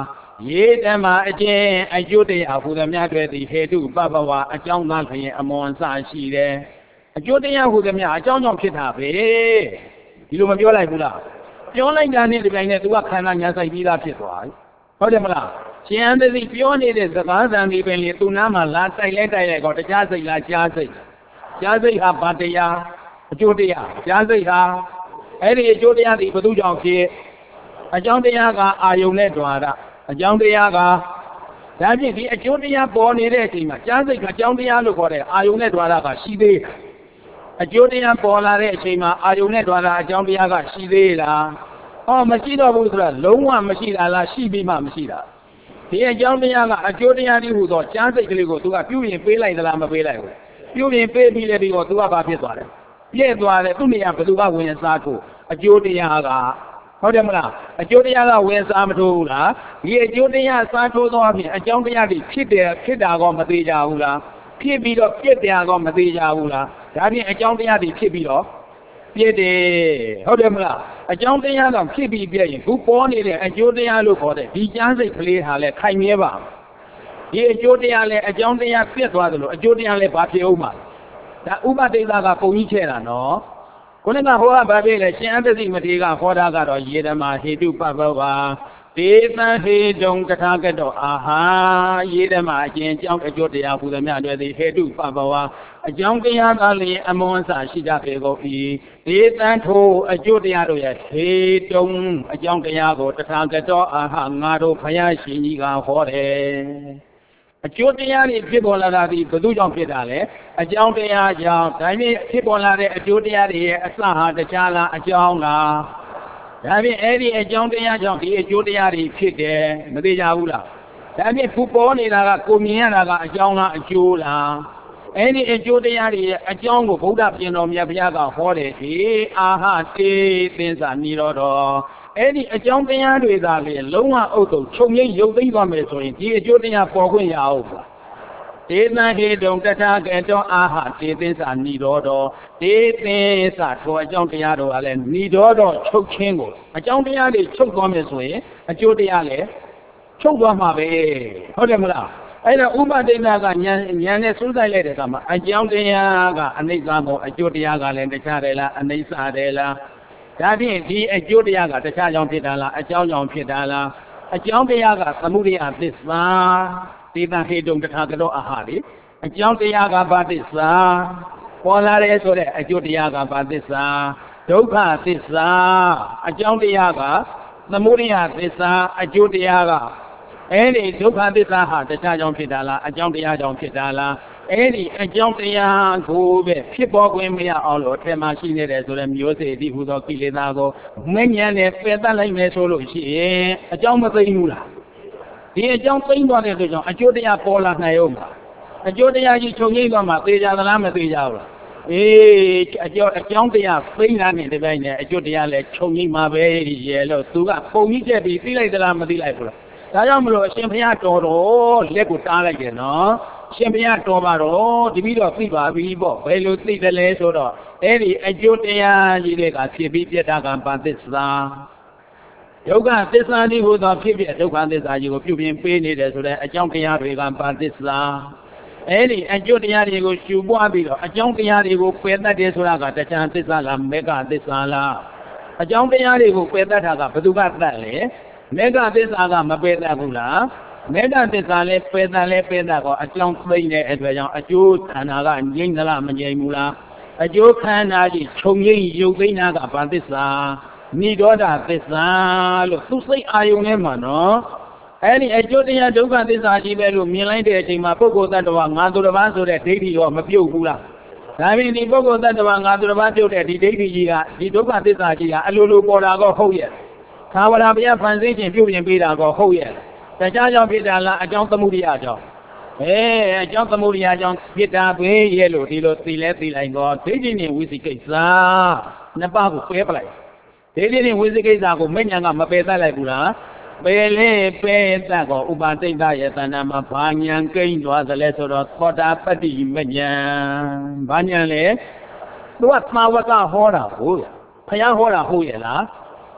ye dama aje ajude ahuda mya twe ti hetu papawa ajaung tha phyin amon sa shi de ajude ya huda mya ajaung jaung phit tha be di lo ma pyo lai bu la pyo lai da ni di pai ne tu ka khana nya sai pi da phit twaဟုတ်တယ်မလားရှင်အန်တစီပြောနေတဲ့စကားသံဒီပင်လေသူနားမှာလာတိုက်လိုက်တော့တရားစိတ်လားကြားစိတ်ဟာဘာတရားအကျိုးတရားကြားစိတ်ဟာအဲ့ဒီအကျိုးတရားဒီဘသူကြောင့်ဖြစ်အကြောင်းတရားကအာယုန်နဲ့တွာတာအကြောင်းတရားကဒါဖြင့်ဒီအကျိုးတရားပေါ်နေတဲ့အချိန်မှာကြားစိတ်ကအကြောင်းတရားလို့ခေါ်တဲ့အာယုန်နဲ့တွာတာကရှိသေးအကျိုးတရားပေါ်လာတဲ့အချိန်မှာအာယုန်နဲ့တွာတာအကြောင်းတရားကရှိသေးလားမရှိတော့ဘူးဆိုတာလုံးဝမရှိတာလားရှိပြီးမှမရှိတာဒီအကြောင်းတရားကအကျိုးတရားတွေဟူသောကြားစိတ်ကလေးကိုသူကပြုရင်ပေးလိုက်သလားမပေးလိုက်ဘူးပြုရင်ပေးပြီးလေဒီတော့သူကဘာဖြစ်သွားလဲပြည့်သွားတယ်သူ့နေရာဘယ်သူကဝင်စားထို့အကျိုးတရားကဟုတ်တယ်မလားအကျိုးတရားကဝင်စားမထိုးဘူးလားဒီအကျိုးတရားစားထိုးသောအပြင်အကြောင်းတရားတွေဖြစ်တာကောမသေးကြဘူးလားဖြစ်ပြီးတော့ပြည့်တရားကောမသေးကြဘူးလားဒါဖြင့်အကြောင်းတရားတွေဖြစ်ပြီးတော့ပြည့်တယ်ဟုတ်တယ်မလားအကြောင်းတရားတော့ဖြစ်ပြီးပြည့်ရင်ခုပေါ်နေတဲ့အကျိုးတရားလို့ခေါ်တဲ့ဒီကြားစိတ်ကလေးဟာလည်းခိုင်မြဲပါဒီအကျိုးတရားလည်းအကြောင်းတရားပြည့်သွားတယ်လို့အကျိုးတရားလည်းဘာဖြစ်အောင်မှာဒါဥပဒိသကပုံကြီးချဲ့တာနော်ခုနကဟောကဘာဖြစ်လဲရှင်အတ္တစီမထေရကဟောတာကတော့ယေဓမ္မာဟေတုပပ္ပဝါဒေသဟေတုံတထာဂတောအာဟာယေဓမ္မာအကျဉ်းကြောင့်အကျိုးတရားဟူသမျှတွေသည်ဟေတုပပ္ပဝါအကြောင်းတရားကလည်းအမွန်အစရှိကြပေကုန်၏ဒေသထိုအကျိုးတရားတို့ရဲ့ဟေတုံအကြောင်းတရားကိုတထာဂတောအာဟာငါတို့ဘုရားရှင်ကြီးကဟောတယ်အကျိုးတရားတွေဖြစ်ပေါ်လာတာဒီဘယ်သူကြောင့်ဖြစ်တာလဲအကြောင်းတရားကြောင့်ဒါပေမဲ့ဖြစ်ပေါ်လာတဲ့အကျိုးတရားတွေရဲ့အစဟာတခြားလားအကြောင်းလားဒါဖြင့်အဲ့ဒီအကြောင်းတရားကြောင့်ဒီအကျိုးတရားတွေဖြစ်တယ်မသိကြဘူးလားဒါဖြင့်ဖူပေါ်နေတာကကိုမြင်ရတာကအကြောင်းလားအကျိုးလားအဲ့ဒီအကျိုးတရားတွေရဲ့အကြောင်းကိုဗုဒ္ဓပြင်တော်မြတ်ဘုရားကဟောတယ်ဒီအာဟတေသင်္စာနိရောဓအဲ့ဒီအကြောင်းတရားတွေသာလေလုံးဝအုပ်စုံချုပ်ငိမ့်ရုပ်သိမ်းသွားမယ်ဆိုရင်ဒီအကျိုးတရားပေါ်ခွင့်ရအောင်ပါဒေသဟေတုံတထာဂတောအာဟတေသင်္စာနိရောဓဒေသင်္စာထိုအကြောင်းတရားတို့ကလည်းနိရောဓချုပ်ခြင်းကိုအကြောင်းတရားတွေချုပ်သွားမယ်ဆိုရင်အကျိုးတရားလည်းချုပ်သွားမှာပဲဟုတ်တယ်မလားအဲ့တော့ဥပဒိနာကဉာဏ်နဲ့စူးစိုက်လိုက်တဲ့အခါမှာအကြောင်းတရားကအနိစ္စမို့အကျိုးတရားကလည်းတခြားတယ်လားအနိစ္စတယ်လားဒါဖြင့်ဒီအကျိုးတရားကတခြားကြောင့်ဖြစ်တာလားအကြောင်းကြောင့်ဖြစ်တာလားအကြောင်းတရားကသမုဒိယသစ္စာဒေသဟေတုံတထာဂတောအာဟာလေအကြောင်းတရားကဘာသစ္စာပေါ်လာတယ်ဆိုတဲ့အကျိုးတရားကဘာသစ္စာဒုက္ခသစ္စာအကြောင်းတရားကသမုဒိယသစ္စာအကျိုးတရားကအဲ့ဒီဒုက္ခသစ္စာဟာတခြားကြောင့်ဖြစ်တာလားအကြောင်းတရားကြောင့်ဖြစ်တာလားအဲ့ဒီအကြောင်းတရားကိုပဲဖြစ်ပေါ်ခွင့်မရအောင်လို့အထက်မှာရှိနေတယ်ဆိုတဲ့မျိုးစေ့ဒီဟူသောကိလေသာကိုမဉ္ဇဉ်နဲ့ပယ်တတ်လိုက်မယ်ဆိုလို့ရှိရင်အကြောင်းမသိဘူးလားဒီအကြောင်းသိသွားတဲ့အတွက်ကြောင့်အကျိုးတရားပေါ်လာနိုင်အောင်ပါအကျိုးတရားကြီးချုပ်ငိမ့်သွားမှသိကြသလားမသိကြဘူးလားအကြောင်းတရားသိလာနေတဲ့တိုင်းနဲ့အကျိုးတရားလည်းချုပ်ငိမ့်မှာပဲရဲ့လို့သူကပုံကြီးချက်ပြီးသိလိုက်သလားမသိလိုက်ဘူးလားဒါကြောင့်မလို့အရှင်ဘုရားတော်တော်လက်ကိုတားလိုက်တယ်နော်ရှင်ဘုရားတော်ပါတော့တပည့်တော်သိပါပြီပေါ့ဘယ်လိုသိတယ်လဲဆိုတော့အဲ့ဒီအကျိုးတရားကြီးတွေကဖြစ်ပြီးပြတ်တာကဘာသစ္စာဒုက္ခသစ္စာဒီဟူသောဖြစ်ဖြစ်ဒုက္ခသစ္စာကြီးကိုပြုပြင်ပေးနေတယ်ဆိုတဲ့အကြောင်းတရားတွေကဘာသစ္စာအဲ့ဒီအကျိုးတရားတွေကိုရှုပွားပြီးတော့အကြောင်းတရားတွေကိုပယ်တတ်တယ်ဆိုတာကတရားသစ္စာလားမေဃသစ္စာလားအကြောင်းတရားတွေကိုပယ်တတ်တာကဘယ်သူကတတ်လဲမေဃသစ္စာကမပယ်တတ်ဘူးလားမေဃသစ္စာလည်းပယ်တတ်တော့အကြောင်းသိတဲ့အတွက်ကြောင့်အကျိုးခန္ဓာကငြိမ့်သလားမငြိမ့်ဘူးလားအကျိုးခန္ဓာကြီးခြုံငိမ့်ရုပ်သိမ်းတာကဘာသစ္စာနိရောဓသစ္စာလို့သူစိတ်အာယုံထဲမှာနော်အဲ့ဒီအကျိုးတရားဒုက္ခသစ္စာကြီးပဲလို့မြင်လိုက်တဲ့အချိန်မှာပုဂ္ဂိုလ်တ attva ငါသူတစ်ပါးဆိုတဲ့ဒိဋ္ဌိရောမပြုတ်ဘူးလားဒါပြင်ဒီပုဂ္ဂိုလ်တ attva ငါသူတစ်ပါးပြုတ်တဲ့ဒီဒိဋ္ဌိကြီးကဒီဒုက္ခသစ္စာကြီးကအလိုလိုပေါ်တာကောဟုတ်ရဲ့သာဝရဘုရားဖန်ဆင်းခြင်းပြုပြင်ပေးတာကောဟုတ်ရဲ့တခြားကြောင့်ဖြစ်တာလားအကြောင်းသမုဒိယကြောင့်အကြောင်းသမုဒိယကြောင့်ဖြစ်တာပဲရဲ့လို့ဒီလိုသိလဲသိလိုက်တော့ဒိဋ္ဌိနဲ့ဝိသိကိစ္စနှစ်ပါးကိုပယ်ပလိုက်ဒိဋ္ဌိနဲ့ဝိသိကိစ္စကိုမဉ္ဇဏ်ကမပယ်တတ်လိုက်ဘူးလားပယ်လေပယ်တတ်ကောဥပါတိတ်ရဲ့တဏ္ဍာမှာဘာဉဏ်ကိန်းသွားသလဲဆိုတော့သောတာပတ္တိမဉ္ဇဏ်ဘာဉဏ်လဲသူကသာဝကဟောတာဟုတ်ဘုရားဟောတာဟုတ်ရဲ့လား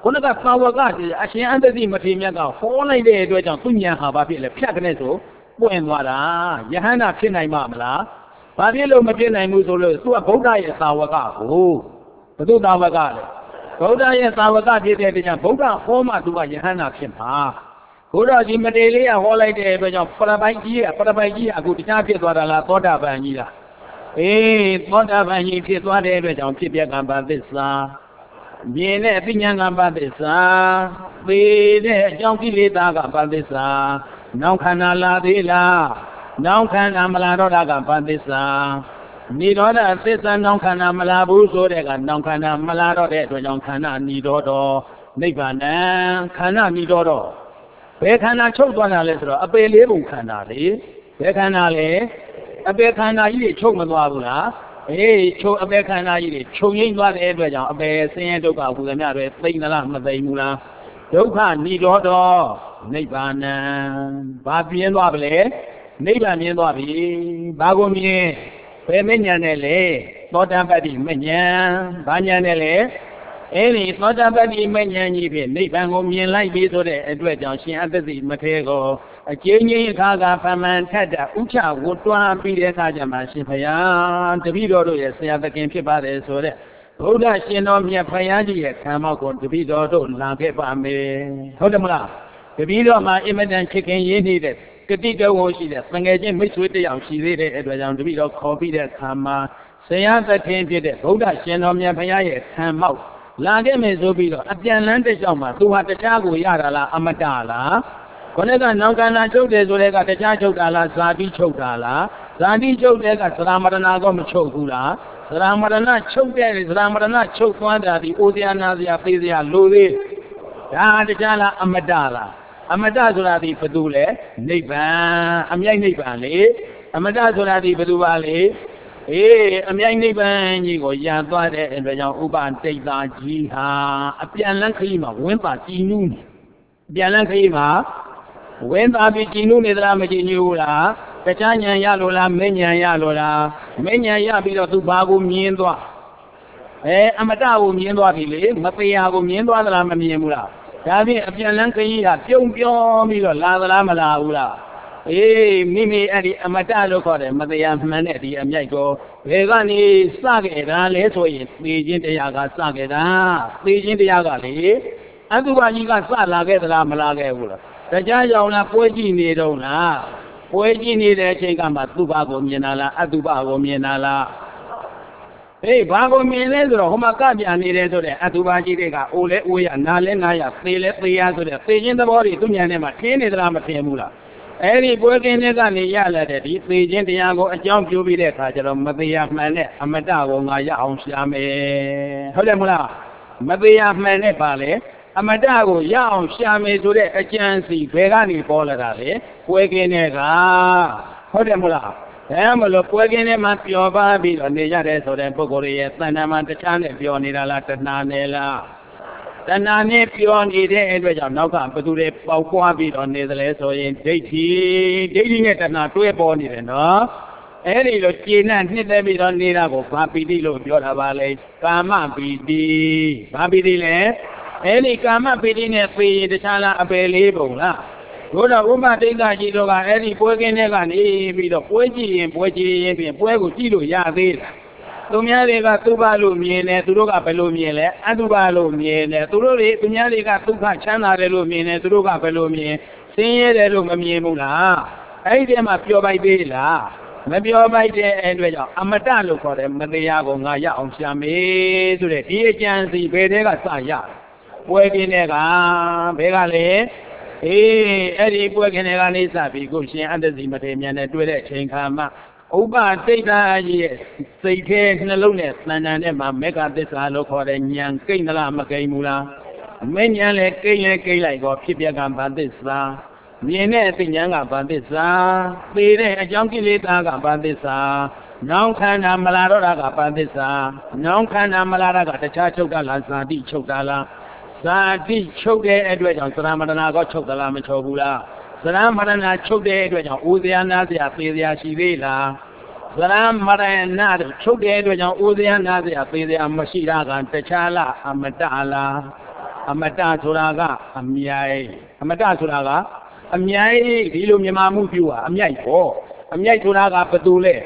ခုနကသာဝကအရှင်အန္တတိမထေရမြတ်ကဟောလိုက်တဲ့အတွက်ကြောင့်သူဉာဏ်ဟာဘာဖြစ်လဲဖြတ်ကနေဆိုပွင့်သွားတာယဟန္တာဖြစ်နိုင်မှာမလားဘာဖြစ်လို့မဖြစ်နိုင်ဘူးဆိုလို့သူကဗုဒ္ဓရဲ့သာဝကကိုဘုသူသာဝကလေဗုဒ္ဓရဲ့သာဝကဖြစ်တဲ့တရားဗုဒ္ဓဟောမှသူကယဟန္တာဖြစ်မှာဘုရားကြီးမတေလေးကဟောလိုက်တဲ့အတွက်ကြောင့်ပရပိုက်ကြီးအခုတရားဖြစ်သွားတာလားသောတာပန်ကြီးလားသောတာပန်ကြီးဖြစ်သွားတဲ့အတွက်ကြောင့်ဖြစ်ပြကံပါသစ္စာမြင်တဲ့အပညာကပါသစ္စာသိတဲ့အကြောင်းကိလေသာကပါသစ္စာနောက်ခန္ဓာလာသေးလားနောက်ခန္ဓာမလာတော့တာကပါသစ္စာနိရောဓသစ္စာနောက်ခန္ဓာမလာဘူးဆိုတဲ့ကနောက်ခန္ဓာမလာတော့တဲ့အတွက်ကြောင့်ခန္ဓာနိရောဓနိဗ္ဗာန်ခန္ဓာနိရောဓဘယ်ခန္ဓာချုပ်သွားတာလဲဆိုတော့အပေလေးပုံခန္ဓာလေဘယ်ခန္ဓာလဲအပေခန္ဓာကြီးတွေချုပ်မသွားဘူးလားချုပ်အပေခန္ဓာကြီးတွေချုပ်ငိမ့်သွားတဲ့အတွက်ကြောင့်အပေဆင်းရဲဒုက္ခဟူသမျှတွေသိမ့်သလားမသိမ့်ဘူးလားဒုက္ခနိရောဓနိဗ္ဗာန်ဘာပြင်းသွားပလဲနိဗ္ဗာန်မြင်သွားပြီဘာကိုမြင်ဘယ်မဉ္ဇဉ်နဲ့လဲသောတာပတ္တိမဉ္ဇဉ်ဘာဉာဏ်နဲ့လဲအဲဒီသောတာပတ္တိမဉ္ဇဉ်ကြီးဖြင့်နိဗ္ဗာန်ကိုမြင်လိုက်ပြီဆိုတဲ့အတွက်ကြောင့်ရှင်အတ္တိမထေရကိုအကျဉ်းချင်းအခါကဖမှန်ထက်တာဥချဝတ်တွားပြီးတဲ့အခါကျမှရှင်ဘုရားတပည့်တော်တို့ရဲ့ဆရာသခင်ဖြစ်ပါတယ်ဆိုတဲ့ဘုရားရှင်တော်မြတ်ဘုရားကြီးရဲ့ခံမောက်ကိုတပည့်တော်တို့လာခဲ့ပါမယ်ဟုတ်တယ်မလားတပည့်တော်မှာအင်မတန်ချစ်ခင်ရင်းနှီးတဲ့ကတိတော်ကိုရှိတဲ့သံဃာချင်းမိတ်ဆွေတယောက်ရှိသေးတဲ့အတွက်ကြောင့်တပည့်တော်ခေါ်ပြီးတဲ့အခါမှာဆရာသခင်ဖြစ်တဲ့ဘုရားရှင်တော်မြတ်ဘုရားရဲ့ခံမောက်လာခဲ့မယ်ဆိုပြီးတော့အပြန်လန်းတဲ့ကြောင့်မှသူဟာတရားကိုရတာလားအမတလားခொနကနောက်ခန္ဓာချုပ်တယ်ဆိုတဲ့ကတရားချုပ်တာလားဇာတိချုပ်တာလားဇာတိချုပ်တဲ့ကသရမရဏကောမချုပ်ဘူးလားသရမရဏချုပ်တဲ့သရမရဏချုပ်သွားတာဒီအိုဇာနာဇာသေးစရာလိုသေးဒါတရားလားအမတလားအမတဆိုတာဒီဘယ်သူလဲနိဗ္ဗာန်အမြိုက်နိဗ္ဗာန်လေအမတဆိုတာဒီဘယ်သူပါလေအမြိုက်နိဗ္ဗာန်ကြီးကိုရသွားတဲ့အတွက်ကြောင့်ဥပတိတ်တာကြီးဟာအပြန်လန်းခရီးမှာဝင်းပါကြည်နူးနေပြန်လန်းခရီးမှာဝင်းပါပြီးကြည်နူးနေသလားမကြည်နူးဘူးလားတခြားဉာဏ်ရလို့လားမဉ္ဇဉ်ရလို့လားမဉ္ဇဉ်ရပြီးတော့သူဘာကိုမြင်သွားအမတကိုမြင်သွားပြီလေမတရားကိုမြင်သွားသလားမမြင်ဘူးလားဒါဖြင့်အပြန်လန်းခရီးကပြုံးပြောပြီးတော့လာသလားမလာဘူးလားမိမိအဲ့ဒီအမတလို့ခေါ်တယ်မတရားမှန်တဲ့ဒီအမြိုက်ကိုဘယ်ကနေစခဲ့တာလဲဆိုရင်သေခြင်းတရားကစခဲ့တာသေခြင်းတရားကလေအတုပါကြီးကစလာခဲ့သလားမလာခဲ့ဘူးလားတရားကြောင့်လားပွဲကြည့်နေတော့လားပွဲကြည့်နေတဲ့အချိန်ကမှသူ့ဘာကိုမြင်တာလားအတုပါကိုမြင်တာလားဘာကိုမြင်လဲဆိုတော့ဟိုမှာကပြန်နေတယ်ဆိုတဲ့အတုပါကြီးတွေကအိုလဲအိုရနာလဲနာရသေလဲသေရဆိုတဲ့သေခြင်းသဘောတွေသူ့ဉာဏ်ထဲမှာထင်းနေသလားမထင်ဘူးလားအဲ့ဒီပွဲကင်းတဲ့ကနေရလာတဲ့ဒီသေခြင်းတရားကိုအကြောင်းပြုပြီးတဲ့အခါကျတော့မတရားမှန်တဲ့အမတကိုငါရအောင်ရှာမယ်ဟုတ်တယ်မလားမတရားမှန်တဲ့ပါလေအမတကိုရအောင်ရှာမယ်ဆိုတဲ့အကျဉ်းစီဘယ်ကနေပေါ်လာတာလဲပွဲကင်းတဲ့ကဟုတ်တယ်မလားဒါမှမလို့ပွဲကင်းတဲ့မှာပျော်ပါပြီးတော့နေရတဲ့ဆိုတဲ့ပုဂ္ဂိုလ်ရဲ့တဏ္ဍာမှာတခြားနဲ့ပျော်နေတာလားတဏှာနဲ့လားတဏှာနဲ့ပြောနေတဲ့အတွက်ကြောင့်နောက်ကဘသူတွေပေါက်ပွားပြီးတော့နေသလဲဆိုရင်ဒိဋ္ဌိနဲ့တဏှာတွဲပေါ်နေတယ်နော်အဲ့ဒီလိုကျေနပ်နှစ်သက်ပြီးတော့နေတာကိုဘာပီတိလို့ပြောတာပါလဲကာမပီတိဘာပီတိလဲအဲ့ဒီကာမပီတိနဲ့ပြေရင်တခြားလားအပယ်လေးပုံလားဘုရားဥပတိတ်္တကြီးတို့ကအဲ့ဒီပွဲကင်းတဲ့ကနေပြီးတော့ပွဲကြည့်ရင်ဖြင့်ပွဲကိုကြည့်လို့ရသေးလားသူများတွေကသူ့ဘာလို့မြင်တယ်သူတို့ကဘယ်လိုမြင်လဲအတုပါလို့မြင်တယ်သူတို့တွေသူများတွေကဒုက္ခချမ်းသာတယ်လို့မြင်တယ်သူတို့ကဘယ်လိုမြင်ဆင်းရဲတယ်လို့မမြင်ဘူးလားအဲ့ဒီထဲမှာပြောပိုက်သေးလားမပြောပိုက်တဲ့အတွက်ကြောင့်အမတလို့ခေါ်တယ်မတရားကိုငါရအောင်ရှာမေးဆိုတဲ့ဒီအကျဉ်းစီဘယ်တဲကစရပွဲကင်းတဲ့ကဘယ်ကလဲအဲ့ဒီပွဲကင်းတဲ့ကနေစပြီးကိုရှင်အတ္တစီမထေရမြတ်နဲ့တွေ့တဲ့အချိန်ခါမှာဥပတိတ်္တကြီးရဲ့စိတ်ထဲနှလုံးနဲ့သဏ္ဍာန်ထဲမှာမေဃသစ္စာလို့ခေါ်တဲ့ဉာဏ်ကိန်းလားမကိန်းဘူးလားမဉဏ်လည်းကိန်းလိုက်တော့ဖြစ်ပြကံဘာသစ္စာမြင်တဲ့အသိဉာဏ်ကဘာသစ္စာသိတဲ့အကြောင်းကိလေသာကဘာသစ္စာနောင်ခန္ဓာမလာတော့တာကဘာသစ္စာနောင်ခန္ဓာမလာတာကတခြားချုပ်တာလားဇာတိချုပ်တာလားဇာတိချုပ်တဲ့အတွက်ကြောင့်သရမရဏကောချုပ်သလားမချုပ်ဘူးလားသရမရဏချုပ်တဲ့အတွက်ကြောင့်ဥဇယနာစရာသေစရာရှိသေးလားသရမရဏချုပ်တဲ့အတွက်ကြောင့်ဥဇယနာစရာသေစရာမရှိတာကတခြားလားအမတလား amata suraga amyai amata suraga amyai di lu myamamu piwa amyai ko amyai suraga patule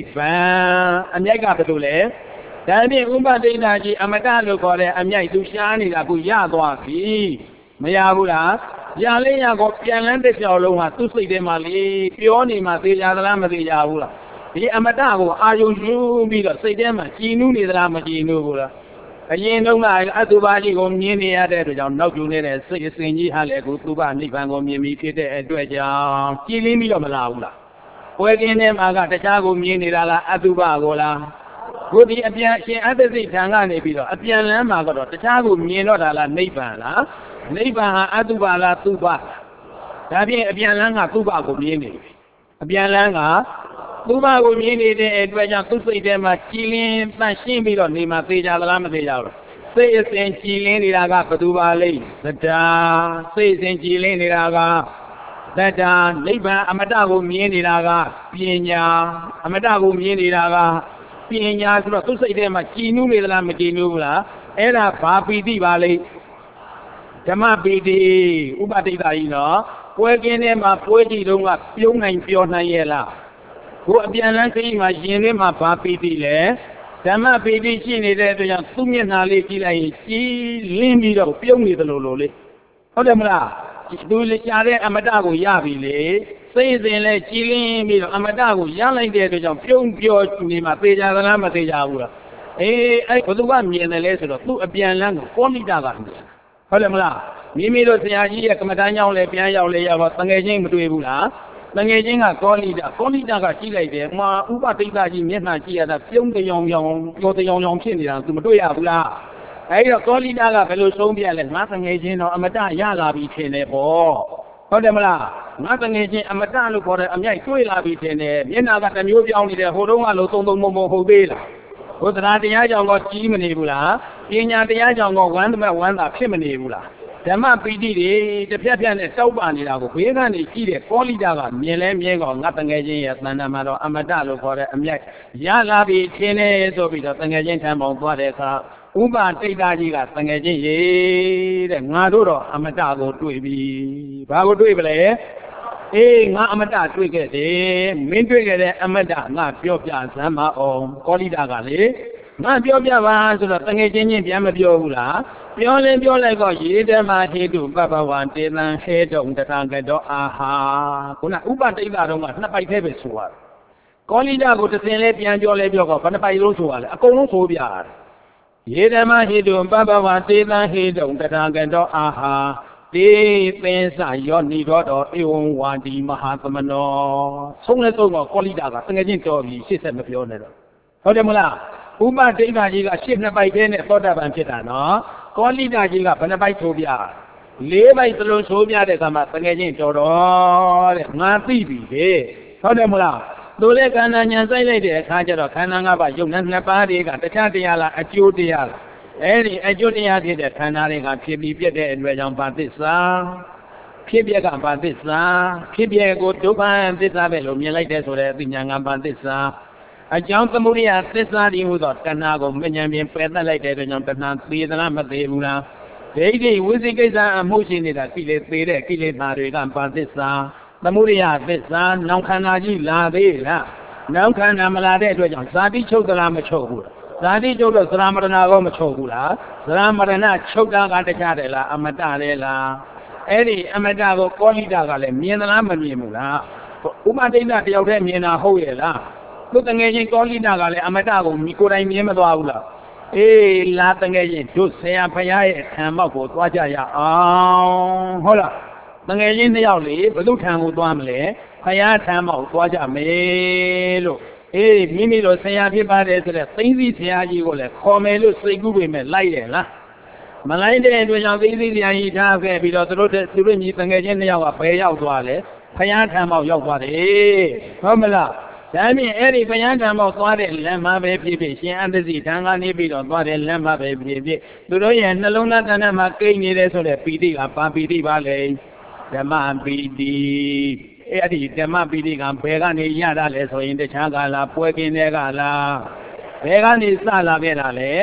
nibbana amyai ka patule da bien umba data ji amata lo ko le amyai tu sha ni la ku ya twa bi maya bu la ya le ya ko pian lan de pyaw long ha tu sait de ma le pyo ni ma te ja la ma te ja bu la di amata ko a yong shu bi do sait de ma ji nu ni da ma ji nu bu la အရင်တုန်းကအတုပါကြီးကိုမြင်နေရတဲ့အတွက်ကြောင့်နောက်ကျနေတဲ့စိတ်အစဉ်ကြီးဟာလည်းကိုသူပနိဗ္ဗာန်ကိုမြင်ပြီးဖြစ်တဲ့အတွက်ကြောင့်ကြည်လင်းပြီးတော့မလာဘူးလားပွဲကင်းထဲမှာကတခြားကိုမြင်နေတာလားအတုပကိုလားကိုဒီအပြန်ရှင်အတ္တစိတ်ထံကနေပြီးတော့အပြန်လန်းမှာကတော့တခြားကိုမြင်တော့တာလားနိဗ္ဗာန်လားနိဗ္ဗာန်ဟာအတုပလားသူပဒါဖြင့်အပြန်လန်းကသူပကိုမြင်နေပြီအပြန်လန်းကသူမကိုမြင်နေတဲ့အတွက်ကြောင့်သူ့စိတ်ထဲမှာကြည်လင်းတန့်ရှင်းပြီးတော့နေမှာသိကြသလားမသိကြဘူးစိတ်အစဉ်ကြည်လင်းနေတာကဘယ်သူပါလိမ့်သတ္တာစိတ်အစဉ်ကြည်လင်းနေတာကသတ္တာနိဗ္ဗာန်အမတကိုမြင်နေတာကပညာအမတကိုမြင်နေတာကပညာဆိုတော့သူ့စိတ်ထဲမှာကြည်နူးနေသလားမကြည်နူးဘူးလားအဲ့ဒါဘာပီတိပါလိမ့်ဓမ္မပီတိဥပတိတ်တာကြီးနော်ပွဲကင်းထဲမှာပွဲကြည့်တော့ကပြုံးနိုင်ပြောနိုင်ရဲ့လားကိုအပြန်လန်းခရီးမှာရင်ထဲမှာဘာပီတိလဲဓမ္မပီတိရှိနေတဲ့အတွက်ကြောင့်သူ့မျက်နှာလေးကြည့်လိုက်ရင်ကြည်လင်းပြီးတော့ပြုံးနေသလိုလိုလေဟုတ်တယ်မလားသူရှားတဲ့အမတကိုရပြီလေစိတ်စဉ်လဲကြည်လင်းပြီးတော့အမတကိုရလိုက်တဲ့အတွက်ကြောင့်ပြုံးပြောနေမှာသေချာသလားမသေချာဘူးလားအေးအဲ့ဘယ်သူကမြင်တယ်လဲဆိုတော့သူ့အပြန်လန်းကိုကောဏိတကမြင်ဟုတ်တယ်မလားမိမိတို့ဆရာကြီးရဲ့ကမ္မဋ္ဌာန်းကြောင့်လည်းပြန်ရောက်လေရောက်တော့တငယ်ချင်းမတွေ့ဘူးလားတငယ်ချင်းကကောဏိတကကြည့်လိုက်တယ်မှာဥပတိတ်္တကြီးမျက်နှာကြည့်ရတာပြုံးတယောင်ယောင်ပြောတယောင်ယောင်ဖြစ်နေတာ तू မတွေ့ရဘူးလားအဲဒီတော့ကောဏိတကဘယ်လိုဆုံးပြလဲငါတငယ်ချင်းတော့အမတရလာပြီထင်တယ်ပေါ့ဟုတ်တယ်မလားငါတငယ်ချင်းအမတလို့ခေါ်တဲ့အမြိုက်တွေ့လာပြီထင်တယ်မျက်နှာကတစ်မျိုးပြောင်းနေတယ်ဟိုတုန်းကလို့သုံးမဟုတ်သေးလားဘုရားတရားကြောင့်တော့ကြီးမနေဘူးလားပညာတရားကြောင့်တော့ဝမ်းသာဖြစ်မနေဘူးလားဓမ္မပီတိတွေတစ်ဖြတ်ဖြတ်နဲ့တောက်ပါနေတာကိုဘေးကနေကြည့်တဲ့ကောလိတာကမြင်လဲမြင်ကောငါတငယ်ချင်းရဲ့သဏ္ဍာန်မှာတော့အမတလို့ခေါ်တဲ့အမြိုက်ရလာပြီထင်နေဆိုပြီးတော့တငယ်ချင်းထံပေါင်းသွားတဲ့အခါဥပတိတ်္တကြီးကတငယ်ချင်းရေတဲ့ငါတို့တော့အမတကိုတွေ့ပြီဘာကိုတွေ့ပလဲအေးငါအမတတွေ့ခဲ့တယ်မင်းတွေ့ခဲ့တဲ့အမတငါပြောပြစမ်းမအောင်ကောလိတာကလေငါပြောပြပါဆိုတော့တငယ်ချင်းချင်းပြန်မပြောဘူးလားပြောလဲပြောလိုက်တော့ရေဓမ္မဟေတုပပဝံတေတံဟေတုံတထံကတောအာဟာခုနဥပတိတ်္တတော့ကနှစ်ပိုက်သေးပဲဆိုရတယ်ကောလိတာကိုတစ်စင်လဲပြန်ပြောလဲပြောတော့ဘယ်နှစ်ပိုက်လုံးဆိုရလဲအကုန်လုံးဆိုပြရတယ်ရေဓမ္မဟေတုပပဝံတေတံဟေတုံတထံကတောအာဟာတေသင်္စယောနိရောဓဧဝံဝါတိမဟာသမနောဆုံးလဲဆုံးတော့ကောလိတာကတငယ်ချင်းတော်ပြီရှေ့ဆက်မပြောနဲ့တော့ဟုတ်တယ်မလားဥပတိတ်္တကြီးကရှစ်နှစ်ပိုက်သေးနဲ့သောတာပန်ဖြစ်တာနော်ကောလိတာကြီးကဘယ်နှပိုက်ဆိုပြလေးပိုက်သလုံးဆိုပြတဲ့အခါမှာတကယ်ချင်းတော်တော်တဲ့ငါသိပြီလေဟုတ်တယ်မလားသူလည်းခန္ဓာညာစိုက်လိုက်တဲ့အခါကျတော့ခန္ဓာ၅ပါးယုံနဲ့နှစ်ပါးတွေကတခြားတရားလားအကျိုးတရားလားအဲ့ဒီအကျိုးတရားဖြစ်တဲ့ခန္ဓာတွေကဖြစ်ပြီးပြည့်တဲ့အတွက်ကြောင့်ဘာသစ္စာဖြစ်ပြကဘာသစ္စာဖြစ်ပြကိုဒုက္ခသစ္စာပဲလို့မြင်လိုက်တဲ့ဆိုတဲ့အသိဉာဏ်ကဘာသစ္စာအကြောင်းသမုဒိယသစ္စာဒီဟုသောတဏှာကိုမဉ္ဇဉ်ဖြင့်ပယ်တတ်လိုက်တဲ့အတွက်ကြောင့်တဏှာသေသလားမသေးဘူးလားဒိဋ္ဌိဝိသိကိစ္စအမှုရှိနေတာကိလေသေတဲ့ကိလေသာတွေကဘာသစ္စာသမုဒိယသစ္စာနောင်ခန္ဓာကြီးလာသေးလားနောင်ခန္ဓာမလာတဲ့အတွက်ကြောင့်ဇာတိချုပ်သလားမချုပ်ဘူးလားဇာတိချုပ်တော့သရမရဏကောမချုပ်ဘူးလားသရမရဏချုပ်တာကတခြားတယ်လားအမတလည်းလားအဲ့ဒီအမတကိုကောလိတာကလည်းမြင်သလားမမြင်ဘူးလားဥပတိတ်္တတယောက်တည်းမြင်တာဟုတ်ရဲ့လားသူတငယ်ချင်းကောလိတာကလည်းအမတကိုမိကိုယ်တိုင်မြင်မသွားဘူးလားအေးလာတငယ်ချင်းတို့ဆရာဖရာရဲ့ခံမောက်ကိုသွားကြရအောင်ဟုတ်လားတငယ်ချင်းနှစ်ယောက်လေဘယ်သူထံကိုသွားမလဲဖရာထံမောက်သွားကြမယ်လို့အေးမိမိတို့ဆရာဖြစ်ပါတယ်ဆိုတဲ့သိသိဆရာကြီးကိုလည်းခေါ်မယ်လို့စိတ်ကူးပေမဲ့လိုက်တယ်လားမလိုက်တဲ့အတွက်ကြောင့်သိသိဆရာကြီးထားခဲ့ပြီးတော့သူတို့ညီတငယ်ချင်းနှစ်ယောက်ကဘယ်ရောက်သွားလဲဖရာထံမောက်ရောက်သွားတယ်ဟုတ်မလားဒါဖြင့်အဲ့ဒီဘုရားဓမ္မောသွားတဲ့လမ်းမှာပဲဖြစ်ဖြစ်ရှင်အတ္တစီထံကနေပြီးတော့သွားတဲ့လမ်းမှာပဲဖြစ်ဖြစ်သူတို့ရဲ့နှလုံးသားတဏ္ဍမှာကိန်းနေတယ်ဆိုတဲ့ပီတိကပါပီတိပါလေဓမ္မပီတိအဲ့ဒီဓမ္မပီတိကဘယ်ကနေရတာလဲဆိုရင်တခြားကလားပွဲကင်းတဲ့ကလားဘယ်ကနေစလာခဲ့တာလဲ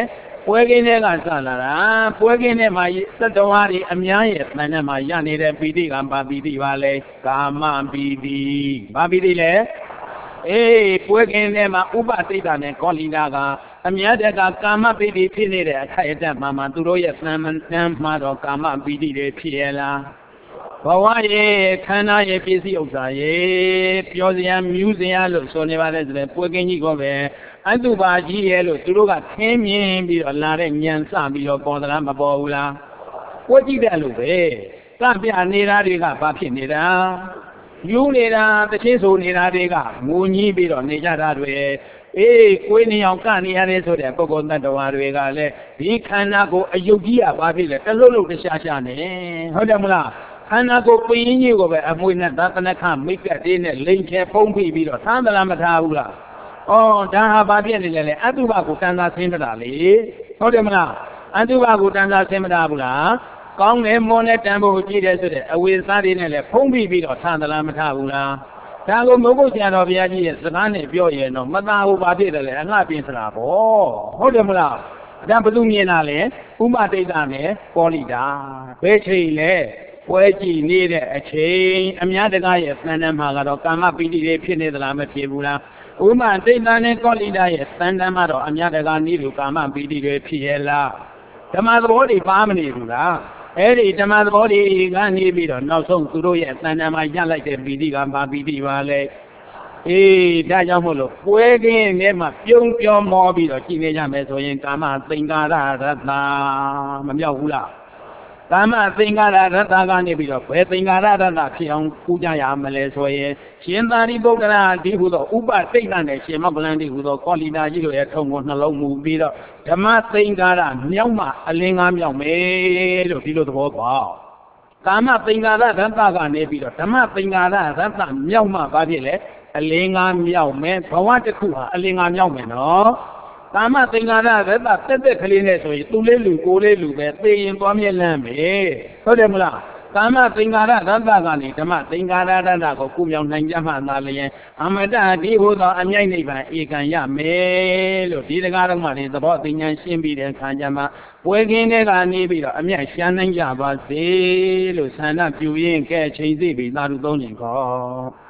ပွဲကင်းတဲ့ကစလာတာပွဲကင်းတဲ့မှာသတ္တဝါတွေအများရဲ့တန်တဲ့မှာရနေတဲ့ပီတိကဘာပီတိပါလဲကာမပီတိဘာပီတိလဲပွဲကင်းတဲ့မှာဥပတိတ်တာနဲ့ကောလိတာကအများတဲ့ကကာမပီတိဖြစ်နေတဲ့အခိုက်အတန့်မှာသူတို့ရဲ့သံတန်မှာတော့ကာမပီတိတွေဖြစ်ရလားဘဝရဲ့ခန္ဓာရဲ့ပစ္စည်းဥစ္စာရဲ့ပြောစရာမြူးစရာလို့ဆိုနေပါလေဆိုတဲ့ပွဲကင်းကြီးကောပဲအတုပါကြီးရဲ့လို့သူတို့ကခင်းမြင်ပြီးတော့လာတဲ့ဉာဏ်စပြီးတော့ပေါ်သလားမပေါ်ဘူးလားပွဲကြည့်တယ်လို့ပဲစပြနေတာတွေကဘာဖြစ်နေတာယူနေတာတချင်းဆိုနေတာတွေကငိုညင်းပြီးတော့နေကြတာတွေကိုယ်နေအောင်ကနေရတယ်ဆိုတဲ့ပုဂ္ဂိုလ်တ attva တွေကလည်းဒီခန္ဓာကိုအယုတ်ကြီးကဘာဖြစ်လဲတလုံးတခြားခြားနေဟုတ်တယ်မလားခန္ဓာကိုယ်ပင်းကြီးကိုပဲအမွေနဲ့သာသနခမိတ်ကတေးနဲ့လိန်ချဲဖုံးဖိပြီးတော့သမ်းသလားမထားဘူးလားဒါဟာဘာဖြစ်နေလဲလေအတုပကိုတန်တာဆင်းတာလေဟုတ်တယ်မလားအတုပကိုတန်တာဆင်းမတာဘူးလားကောင်းတယ်မွန်တဲ့တန်ဖို့ကြည့်တယ်ဆိုတဲ့အဝိစားတွေနဲ့လည်းဖုံးဖိပြီးတော့သမ်းသလားမထားဘူးလားဒါကိုမဟုတ်ဆရာတော်ဘုရားကြီးရဲ့စကားနဲ့ပြောရင်တော့မသာဘူးဘာဖြစ်တယ်လဲအငှပြင်းစရာပေါ့ဟုတ်တယ်မလားဒါဘယ်သူမြင်တာလဲဥပတိတ်တာနဲ့ပေါ်လိတာဘယ်ချိန်လဲပွဲကြည့်နေတဲ့အချိန်အများတကားရဲ့သံတန်မှာကတော့ကာမပီတိတွေဖြစ်နေသလားမဖြစ်ဘူးလားဥမတိတ်တာနဲ့ကောလိတာရဲ့သံတန်မှာတော့အများတကားနည်းလူကာမပီတိတွေဖြစ်ရဲ့လားဓမ္မသဘောတွေပါမနေဘူးလားအဲ့ဒီဓမ္မသဘောတွေကနေပြီးတော့နောက်ဆုံးသူတို့ရဲ့သံတန်မှာရလိုက်တဲ့ပီတိကဘာပီတိပါလဲဒါကြောင့်မို့လို့ပွဲကင်းထဲမှာပြုံးပြောမောပြီးတော့ကြည်နေကြမယ်ဆိုရင်ကာမသင်္ကာရရတ္တမမြောက်ဘူးလားကာမသင်္ကာရရတ္တကနေပြီးတော့ဘယ်သင်္ကာရရတ္တဖြစ်အောင်ကူးကြရမလဲဆိုရင်ရှင်သာရိပုတ္တရာဒီဟုသောဥပတိတ်နဲ့ရှင်မောကလန်ဒီဟုသောကောလိတာကြီးတို့ရဲ့ထုံကိုနှလုံးမူပြီးတော့ဓမ္မသင်္ကာရမြောက်မှအလင်းကားမြောက်မယ်လို့ဒီလိုသဘောပေါက်ကာမသင်္ကာရရတ္တကနေပြီးတော့ဓမ္မသင်္ကာရရတ္တမြောက်မှဘာဖြစ်လဲအလင်းကားမြောက်မယ်ဘဝတစ်ခုဟာအလင်းကားမြောက်မယ်နော်ကာမသင်္ကာရရတ္တတက်ကလေးနဲ့ဆိုရင်သူလေးလူကိုလေးလူပဲသိရင်သွားမြဲလမ်းမယ်ဟုတ်တယ်မလားကာမသင်္ကာရရတ္တကနေဓမ္မသင်္ကာရရတ္တကိုကုမြောက်နိုင်ကြမှသာလျင်အမတဒီဟူသောအမြိုက်နိဗ္ဗာန်ဧကံရမယ်လို့ဒီတရားတော်မှာဒီသဘောသိဉာဏ်ရှင်းပြီးတဲ့ခါကျမှပွဲကင်းတဲ့ကနေပြီးတော့အမြိုက်ရှာနိုင်ကြပါစေလို့ဆန္ဒပြုရင်းကဲချိန်စီပြီးသာဓုသုံးခြင်းခေါ်